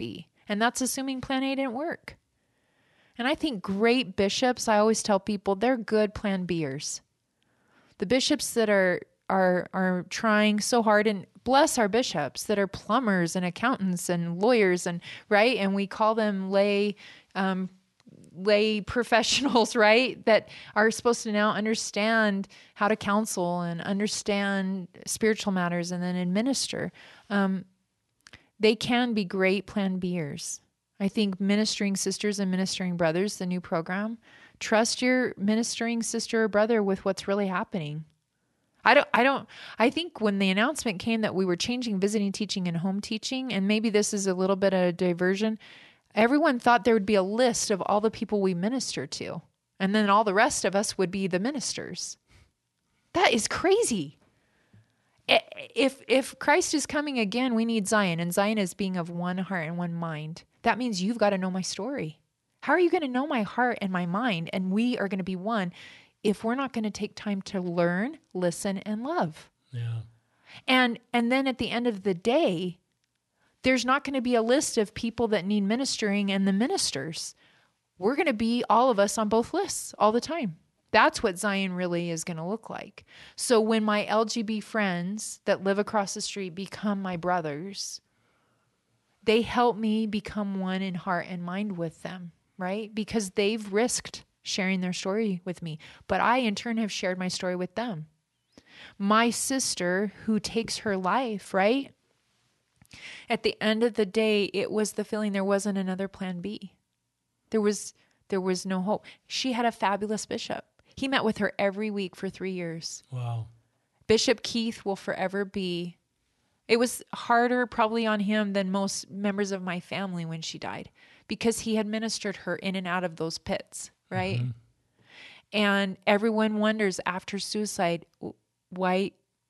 And that's assuming plan A didn't work. And I think great bishops, I always tell people, they're good plan B'ers. The bishops that are trying so hard, and bless our bishops that are plumbers and accountants and lawyers, and right, and we call them lay professionals, right, that are supposed to now understand how to counsel and understand spiritual matters and then administer. They can be great plan B'ers. I think Ministering Sisters and Ministering Brothers, the new program, trust your ministering sister or brother with what's really happening. I think when the announcement came that we were changing visiting teaching and home teaching, and maybe this is a little bit of a diversion, everyone thought there would be a list of all the people we minister to, and then all the rest of us would be the ministers. That is crazy. If Christ is coming again, we need Zion, and Zion is being of one heart and one mind. That means you've got to know my story. How are you going to know my heart and my mind, and we are going to be one, if we're not going to take time to learn, listen, and love? Yeah. And then at the end of the day, there's not going to be a list of people that need ministering and the ministers. We're going to be all of us on both lists all the time. That's what Zion really is going to look like. So when my LGB friends that live across the street become my brothers, they help me become one in heart and mind with them, right? Because they've risked sharing their story with me, but I in turn have shared my story with them. My sister who takes her life, right? At the end of the day, it was the feeling there wasn't another plan B. There was no hope. She had a fabulous bishop. He met with her every week for 3 years. Wow. Bishop Keith will forever be. It was harder probably on him than most members of my family when she died, because he had ministered her in and out of those pits, right? Mm-hmm. And everyone wonders after suicide, why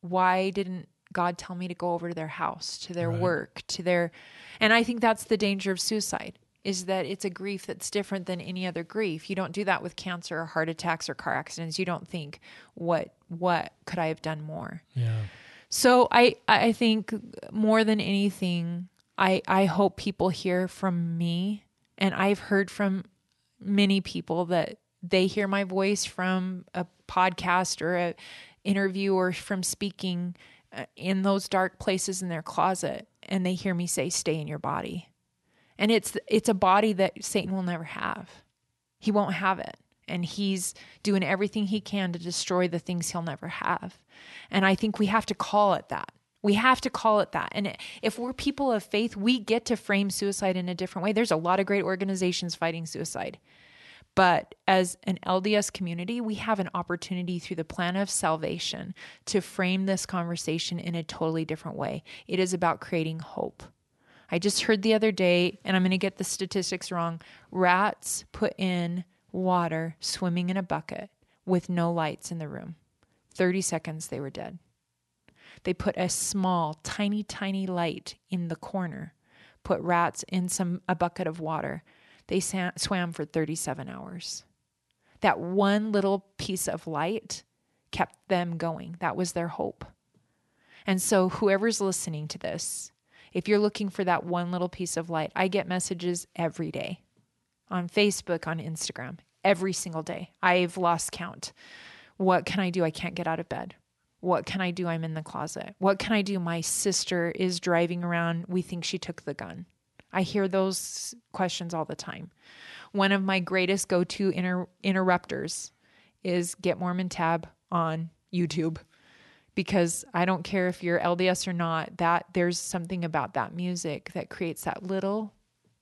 didn't God tell me to go over to their house, to their work, to their... And I think that's the danger of suicide, is that it's a grief that's different than any other grief. You don't do that with cancer or heart attacks or car accidents. You don't think, what could I have done more? Yeah. So I think more than anything, I hope people hear from me, and I've heard from many people that they hear my voice from a podcast or a interview or from speaking in those dark places in their closet, and they hear me say, stay in your body. And it's a body that Satan will never have. He won't have it. And he's doing everything he can to destroy the things he'll never have. And I think we have to call it that. We have to call it that. And if we're people of faith, we get to frame suicide in a different way. There's a lot of great organizations fighting suicide. But as an LDS community, we have an opportunity through the plan of salvation to frame this conversation in a totally different way. It is about creating hope. I just heard the other day, and I'm going to get the statistics wrong, rats put in water swimming in a bucket with no lights in the room. 30 seconds, they were dead. They put a small, tiny, tiny light in the corner, put rats in a bucket of water. They swam for 37 hours. That one little piece of light kept them going. That was their hope. And so whoever's listening to this, if you're looking for that one little piece of light, I get messages every day on Facebook, on Instagram, every single day. I've lost count. What can I do? I can't get out of bed. What can I do? I'm in the closet. What can I do? My sister is driving around. We think she took the gun. I hear those questions all the time. One of my greatest go-to interrupters is Get Mormon Tab on YouTube, because I don't care if you're LDS or not, that there's something about that music that creates that little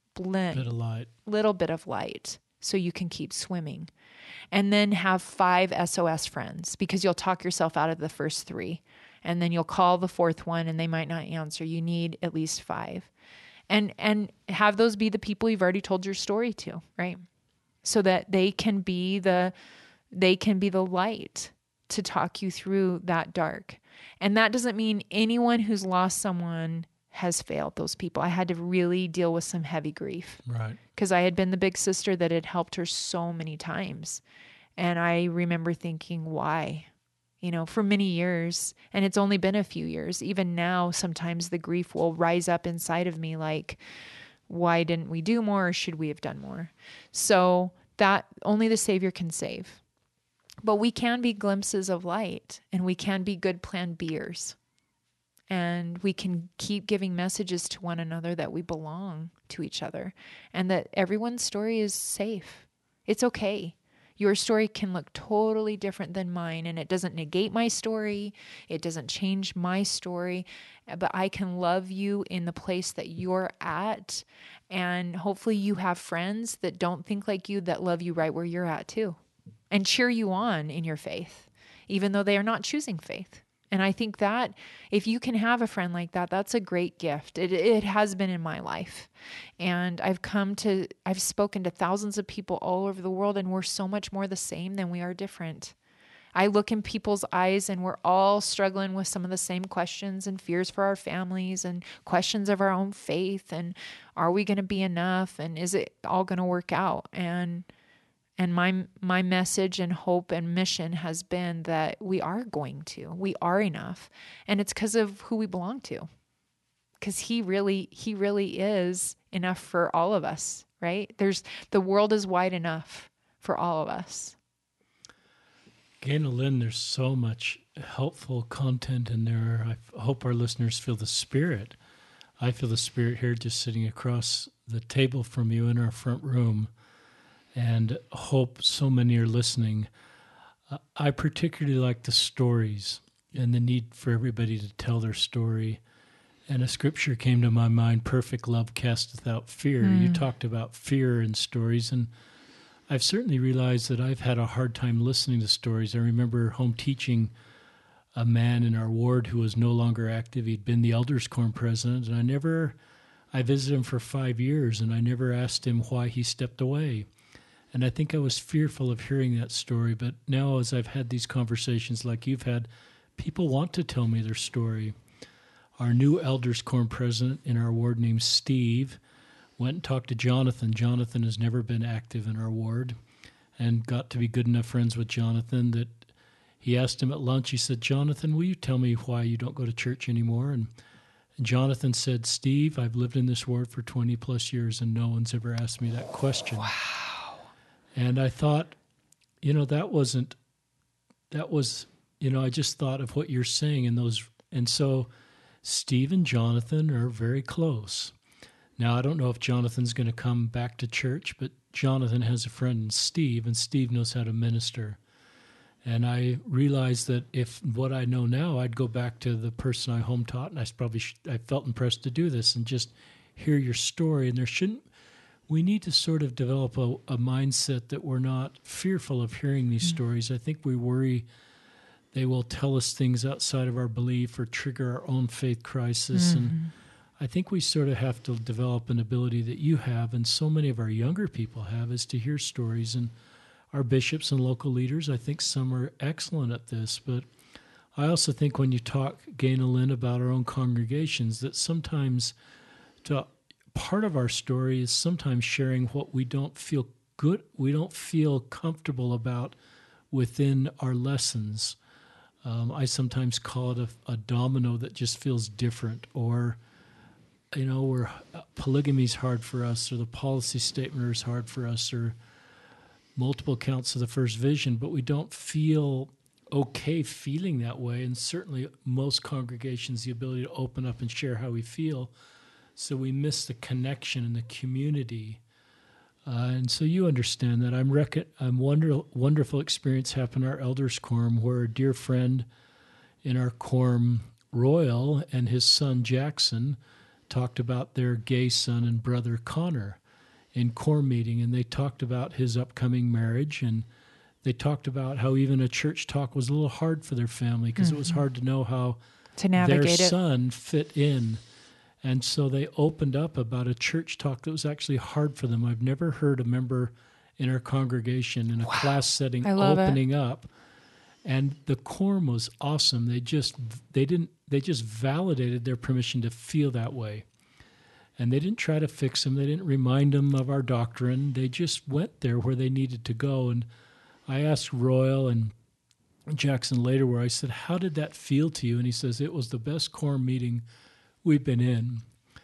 bit of light so you can keep swimming. And then have 5 SOS friends, because you'll talk yourself out of the first 3, and then you'll call the 4th one and they might not answer. You need at least 5. And have those be the people you've already told your story to, right? So that they can be the light to talk you through that dark. And that doesn't mean anyone who's lost someone has failed those people. I had to really deal with some heavy grief. Right. Because I had been the big sister that had helped her so many times. And I remember thinking, why? For many years, and it's only been a few years. Even now, sometimes the grief will rise up inside of me like, Why didn't we do more, or should we have done more? So that only the Savior can save. But we can be glimpses of light, and we can be good plan B'ers. And we can keep giving messages to one another that we belong to each other and that everyone's story is safe. It's okay. Your story can look totally different than mine, and it doesn't negate my story. It doesn't change my story, but I can love you in the place that you're at. And hopefully you have friends that don't think like you, that love you right where you're at too, and cheer you on in your faith, even though they are not choosing faith. And I think that if you can have a friend like that, that's a great gift. It has been in my life. And I've spoken to thousands of people all over the world, and we're so much more the same than we are different. I look in people's eyes, and we're all struggling with some of the same questions and fears for our families and questions of our own faith. And are we going to be enough? And is it all going to work out? And my message and hope and mission has been that we are enough. And it's because of who we belong to. Because he really is enough for all of us, right? The world is wide enough for all of us. Gaina Lynn, there's so much helpful content in there. I hope our listeners feel the spirit. I feel the spirit here just sitting across the table from you in our front room. And hope so many are listening. I particularly like the stories and the need for everybody to tell their story. And a scripture came to my mind, perfect love casteth out fear. You talked about fear in stories, and I've certainly realized that I've had a hard time listening to stories. I remember home teaching a man in our ward who was no longer active. He'd been the Elders Quorum president, and I visited him for 5 years, and I never asked him why he stepped away. And I think I was fearful of hearing that story. But now as I've had these conversations like you've had, people want to tell me their story. Our new Elders Quorum president in our ward named Steve went and talked to Jonathan. Jonathan has never been active in our ward and got to be good enough friends with Jonathan that he asked him at lunch, he said, Jonathan, will you tell me why you don't go to church anymore? And Jonathan said, Steve, I've lived in this ward for 20 plus years and no one's ever asked me that question. Wow. And I thought, I just thought of what you're saying in those. And so Steve and Jonathan are very close. Now, I don't know if Jonathan's going to come back to church, but Jonathan has a friend in Steve, and Steve knows how to minister. And I realized that if what I know now, I'd go back to the person I home taught, and I felt impressed to do this and just hear your story. And we need to sort of develop a mindset that we're not fearful of hearing these stories. I think we worry they will tell us things outside of our belief or trigger our own faith crisis. And I think we sort of have to develop an ability that you have and so many of our younger people have, is to hear stories. And our bishops and local leaders, I think some are excellent at this. But I also think when you talk, Gaina Lynn, about our own congregations, that sometimes part of our story is sometimes sharing what we don't feel comfortable about within our lessons. I sometimes call it a domino that just feels different, or polygamy's hard for us, or the policy statement is hard for us, or multiple counts of the first vision, but we don't feel okay feeling that way. And certainly most congregations, the ability to open up and share how we feel. So we miss the connection and the community. And so you understand that. Wonderful experience happened in our Elders Quorum, where a dear friend in our quorum, Royal, and his son Jackson talked about their gay son and brother Connor in quorum meeting, and they talked about his upcoming marriage, and they talked about how even a church talk was a little hard for their family because it was hard to know how to navigate their son fit in. And so they opened up about a church talk that was actually hard for them. I've never heard a member in our congregation in a class setting opening up. And the quorum was awesome. They just validated their permission to feel that way. And they didn't try to fix them. They didn't remind them of our doctrine. They just went there where they needed to go. And I asked Royal and Jackson later, where I said, how did that feel to you? And he says, it was the best quorum meeting we've been in.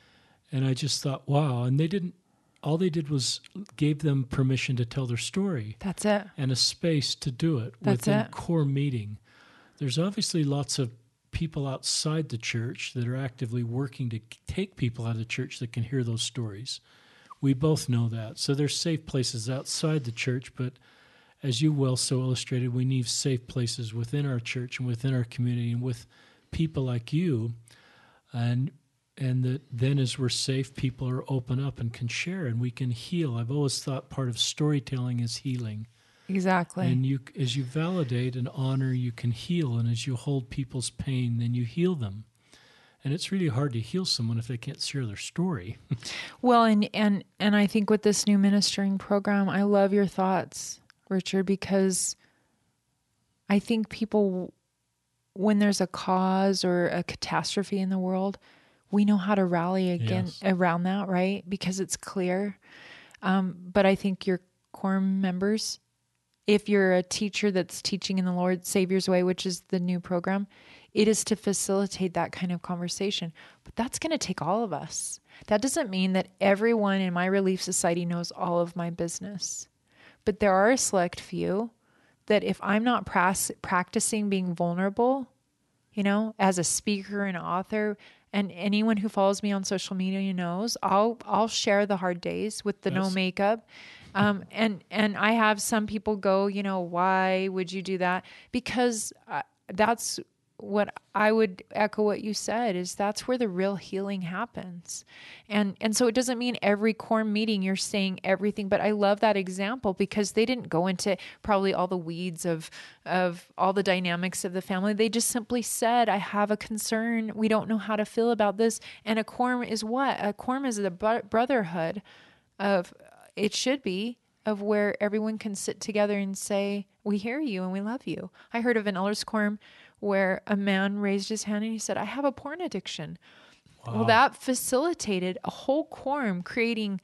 And I just thought, wow. And all they did was gave them permission to tell their story. That's it. And a space to do it That's within it. core meeting. There's obviously lots of people outside the church that are actively working to take people out of the church that can hear those stories. We both know that. So there's safe places outside the church, but as you well so illustrated, we need safe places within our church and within our community and with people like you. And that then as we're safe, people are open up and can share and we can heal. I've always thought part of storytelling is healing. Exactly. And as you validate and honor, you can heal. And as you hold people's pain, then you heal them. And it's really hard to heal someone if they can't share their story. Well, and I think with this new ministering program, I love your thoughts, Richard, because I think people, when there's a cause or a catastrophe in the world, we know how to rally again around that, right? Because it's clear. But I think your quorum members, if you're a teacher that's teaching in the Lord Savior's Way, which is the new program, it is to facilitate that kind of conversation. But that's going to take all of us. That doesn't mean that everyone in my Relief Society knows all of my business. But there are a select few that if I'm not practicing being vulnerable, as a speaker and author, and anyone who follows me on social media knows, I'll share the hard days with the no makeup. And I have some people go, why would you do that? Because that's what I would echo what you said is that's where the real healing happens. And so it doesn't mean every quorum meeting you're saying everything, but I love that example because they didn't go into probably all the weeds of all the dynamics of the family. They just simply said, I have a concern. We don't know how to feel about this. And a quorum is what? A quorum is the brotherhood of, it should be, of where everyone can sit together and say, we hear you and we love you. I heard of an elders quorum where a man raised his hand and he said, I have a porn addiction. Wow. Well, that facilitated a whole quorum creating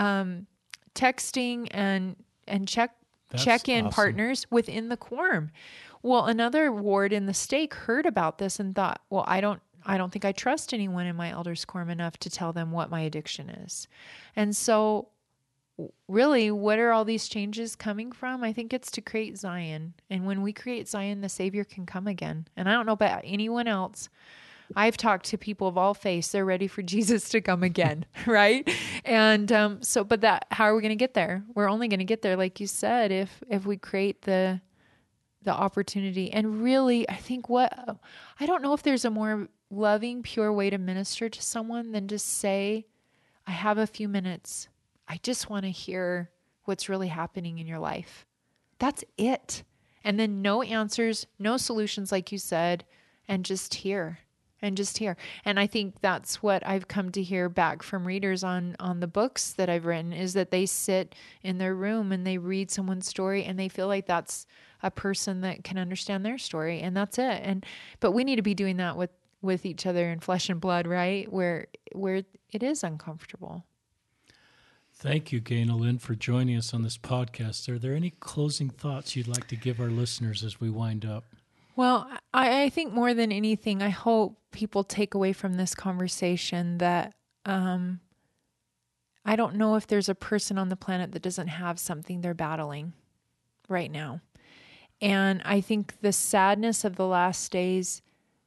texting and check-in awesome. Partners within the quorum. Well, another ward in the stake heard about this and thought, well, I don't think I trust anyone in my elders quorum enough to tell them what my addiction is. And so really, what are all these changes coming from? I think it's to create Zion. And when we create Zion, the Savior can come again. And I don't know about anyone else. I've talked to people of all faiths. They're ready for Jesus to come again, right? And but how are we going to get there? We're only going to get there, like you said, if we create the opportunity. And really, I think I don't know if there's a more loving, pure way to minister to someone than just say, I have a few minutes. I just want to hear what's really happening in your life. That's it. And then no answers, no solutions, like you said, and just hear. And I think that's what I've come to hear back from readers on the books that I've written is that they sit in their room and they read someone's story and they feel like that's a person that can understand their story. And that's it. But we need to be doing that with each other in flesh and blood, right? Where it is uncomfortable. Thank you, Gaynell Lynn, for joining us on this podcast. Are there any closing thoughts you'd like to give our listeners as we wind up? Well, I think more than anything, I hope people take away from this conversation that I don't know if there's a person on the planet that doesn't have something they're battling right now. And I think the sadness of the last days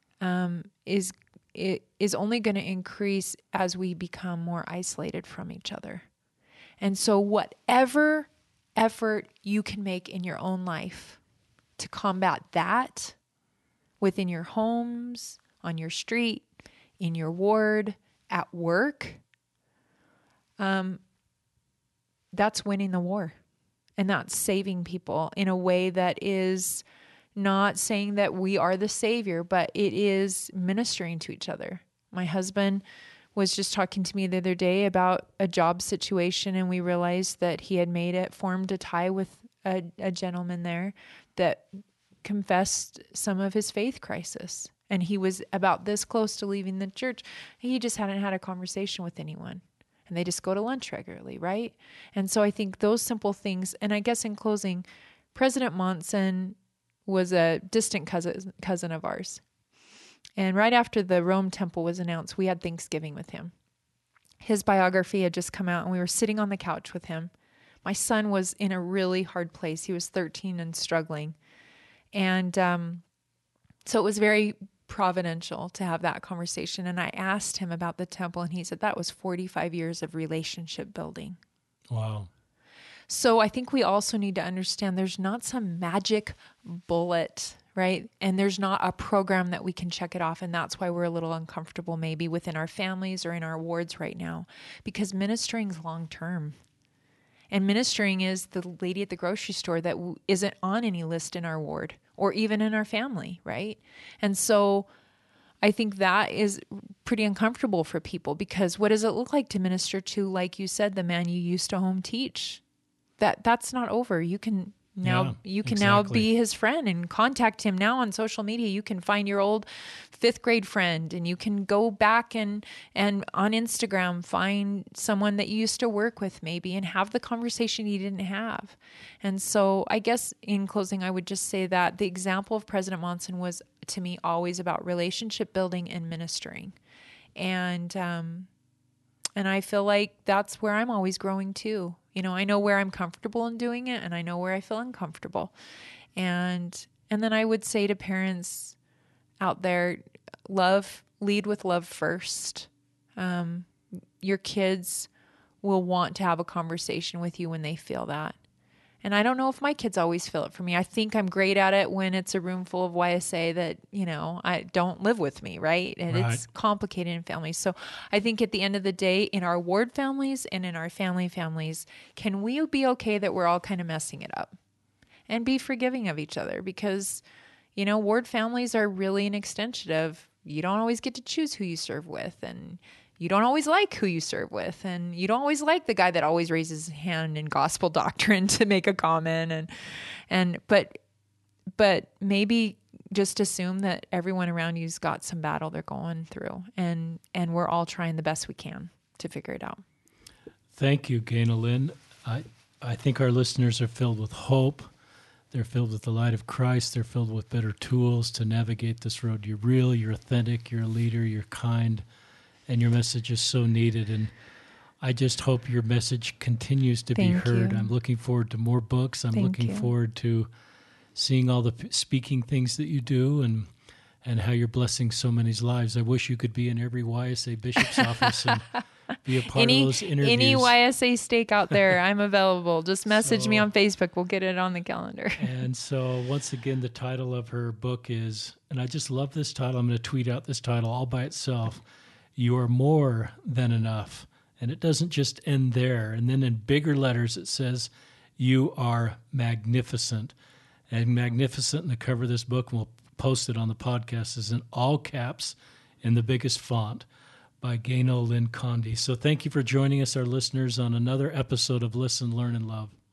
is only going to increase as we become more isolated from each other. And so whatever effort you can make in your own life to combat that within your homes, on your street, in your ward, at work, that's winning the war. And that's saving people in a way that is not saying that we are the Savior, but it is ministering to each other. My husband was just talking to me the other day about a job situation, and we realized that he had formed a tie with a gentleman there that confessed some of his faith crisis. And he was about this close to leaving the church. He just hadn't had a conversation with anyone. And they just go to lunch regularly, right? And so I think those simple things, and I guess in closing, President Monson was a distant cousin of ours. And right after the Rome Temple was announced, we had Thanksgiving with him. his biography had just come out, and we were sitting on the couch with him. My son was in a really hard place. He was 13 and struggling. And so it was very providential to have that conversation. And I asked him about the temple, and he said that was 45 years of relationship building. Wow. So I think we also need to understand there's not some magic bullet, right? And there's not a program that we can check it off. And that's why we're a little uncomfortable maybe within our families or in our wards right now, because ministering is long term. And ministering is the lady at the grocery store that isn't on any list in our ward or even in our family, right? And so I think that is pretty uncomfortable for people, because what does it look like to minister to, like you said, the man you used to home teach? That's not over. You can now now be his friend and contact him now on social media. You can find your old 5th grade friend, and you can go back and on Instagram find someone that you used to work with maybe and have the conversation you didn't have. And so I guess in closing, I would just say that the example of President Monson was, to me, always about relationship building and ministering. And I feel like that's where I'm always growing too. You know, I know where I'm comfortable in doing it, and I know where I feel uncomfortable. And then I would say to parents out there, lead with love first. Your kids will want to have a conversation with you when they feel that. And I don't know if my kids always feel it for me. I think I'm great at it when it's a room full of YSA that, I don't live with me, right? And It's complicated in families. So I think at the end of the day, in our ward families and in our families, can we be okay that we're all kind of messing it up and be forgiving of each other? Because, ward families are really an extension of, you don't always get to choose who you serve with, and you don't always like who you serve with, and you don't always like the guy that always raises his hand in gospel doctrine to make a comment, but maybe just assume that everyone around you's got some battle they're going through, and we're all trying the best we can to figure it out. Thank you, Gaynell Lynn. I think our listeners are filled with hope. They're filled with the light of Christ. They're filled with better tools to navigate this road. You're real, you're authentic, you're a leader, you're kind, and your message is so needed. And I just hope your message continues to be heard. I'm looking forward to more books. I'm looking forward to seeing all the speaking things that you do and how you're blessing so many lives. I wish you could be in every YSA bishop's office and be a part of those interviews. Any YSA stake out there, I'm available. Just message me on Facebook. We'll get it on the calendar. And so once again, the title of her book is, and I just love this title. I'm going to tweet out this title all by itself. You are more than enough. And it doesn't just end there. And then in bigger letters, it says, you are magnificent. And magnificent in the cover of this book, and we'll post it on the podcast, is in all caps in the biggest font by Gaynell Lynn Condie. So thank you for joining us, our listeners, on another episode of Listen, Learn, and Love.